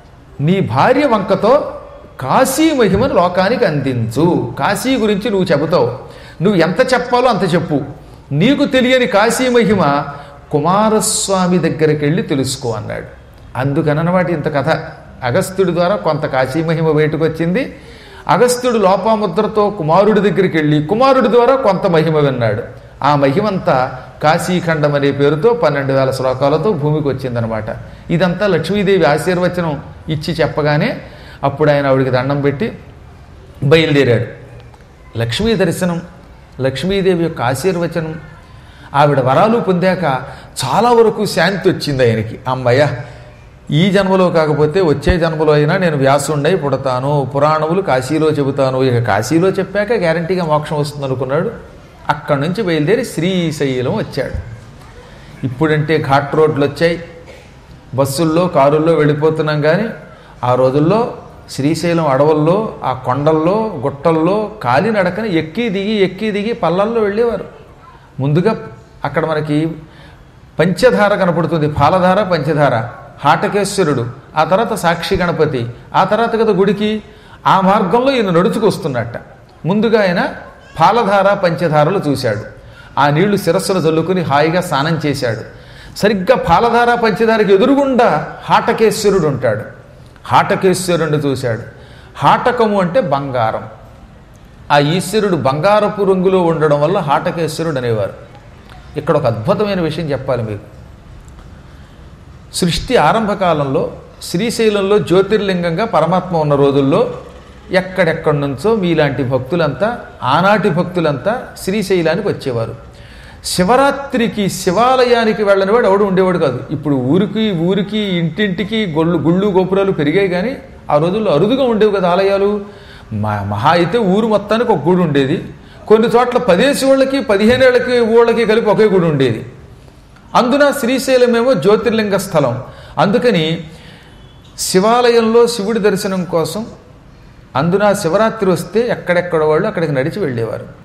నీ భార్య వంకతో కాశీ మహిమను లోకానికి అందించు. కాశీ గురించి నువ్వు చెబుతావు. నువ్వు ఎంత చెప్పాలో అంత చెప్పు. నీకు తెలియని కాశీ మహిమ కుమారస్వామి దగ్గరికి వెళ్ళి తెలుసుకో అన్నాడు. అందుకనమాట ఇంత కథ. అగస్త్యుడి ద్వారా కొంత కాశీ మహిమ బయటకు వచ్చింది. అగస్త్యుడు లోపాముద్రతో కుమారుడి దగ్గరికి వెళ్ళి కుమారుడి ద్వారా కొంత మహిమ విన్నాడు. ఆ మహిమంతా కాశీఖండం అనే పేరుతో 12,000 శ్లోకాలతో భూమికి వచ్చిందనమాట. ఇదంతా లక్ష్మీదేవి ఆశీర్వచనం ఇచ్చి చెప్పగానే అప్పుడు ఆయన ఆవిడికి దండం పెట్టి బయలుదేరాడు. లక్ష్మీ దర్శనం, లక్ష్మీదేవి యొక్క ఆశీర్వచనం, ఆవిడ వరాలు పొందాక చాలా వరకు శాంతి వచ్చింది ఆయనకి. అమ్మయ్య, ఈ జన్మలో కాకపోతే వచ్చే జన్మలో అయినా నేను వ్యాసుండై పుడతాను, పురాణములు కాశీలో చెబుతాను, ఇక కాశీలో చెప్పాక గ్యారంటీగా మోక్షం వస్తుంది అనుకున్నాడు. అక్కడి నుంచి బయలుదేరి శ్రీశైలం వచ్చాడు. ఇప్పుడంటే ఘాట్ రోడ్లు వచ్చాయి, బస్సుల్లో కారుల్లో వెళ్ళిపోతున్నాం. కానీ ఆ రోజుల్లో శ్రీశైలం అడవుల్లో, ఆ కొండల్లో, గుట్టల్లో కాలినడకని ఎక్కి దిగి పల్లల్లో వెళ్ళేవారు. ముందుగా అక్కడ మనకి పంచధార కనపడుతుంది, పాలధార, పంచధార, హాటకేశ్వరుడు, ఆ తర్వాత సాక్షి గణపతి, ఆ తర్వాత కదా గుడికి. ఆ మార్గంలో ఈయన నడుచుకొస్తున్నట్ట. ముందుగా ఆయన పాలధార, పంచధారలు చూశాడు. ఆ నీళ్లు శిరస్సును చల్లుకుని హాయిగా స్నానం చేశాడు. సరిగ్గా పాలధార, పంచధారకి ఎదురుగుండా హాటకేశ్వరుడు ఉంటాడు. హాటకేశ్వరుడిని చూశాడు. హాటకము అంటే బంగారం. ఆ ఈశ్వరుడు బంగారపు రంగులో ఉండడం వల్ల హాటకేశ్వరుడు అనేవారు. ఇక్కడ ఒక అద్భుతమైన విషయం చెప్పాలి మీకు. సృష్టి ఆరంభకాలంలో శ్రీశైలంలో జ్యోతిర్లింగంగా పరమాత్మ ఉన్న రోజుల్లో ఎక్కడెక్కడి నుంచో మీలాంటి భక్తులంతా, ఆనాటి భక్తులంతా శ్రీశైలానికి వచ్చేవారు. శివరాత్రికి శివాలయానికి వెళ్ళని వాడు ఎవడు ఉండేవాడు కాదు. ఇప్పుడు ఊరికి ఇంటింటికి గుళ్ళు గోపురాలు పెరిగాయి. కానీ ఆ రోజుల్లో అరుదుగా ఉండేవి కదా ఆలయాలు. మహా అయితే ఊరు మొత్తానికి ఒక గుడి ఉండేది. కొన్ని చోట్ల 10 వాళ్ళకి 15 ఊళ్ళకి కలిపి ఒకే గుడి ఉండేది. అందున శ్రీశైలమేమో జ్యోతిర్లింగ స్థలం. అందుకని శివాలయంలో శివుడి దర్శనం కోసం అందున శివరాత్రి వస్తే ఎక్కడెక్కడ వాళ్ళు అక్కడికి నడిచి వెళ్ళేవారు.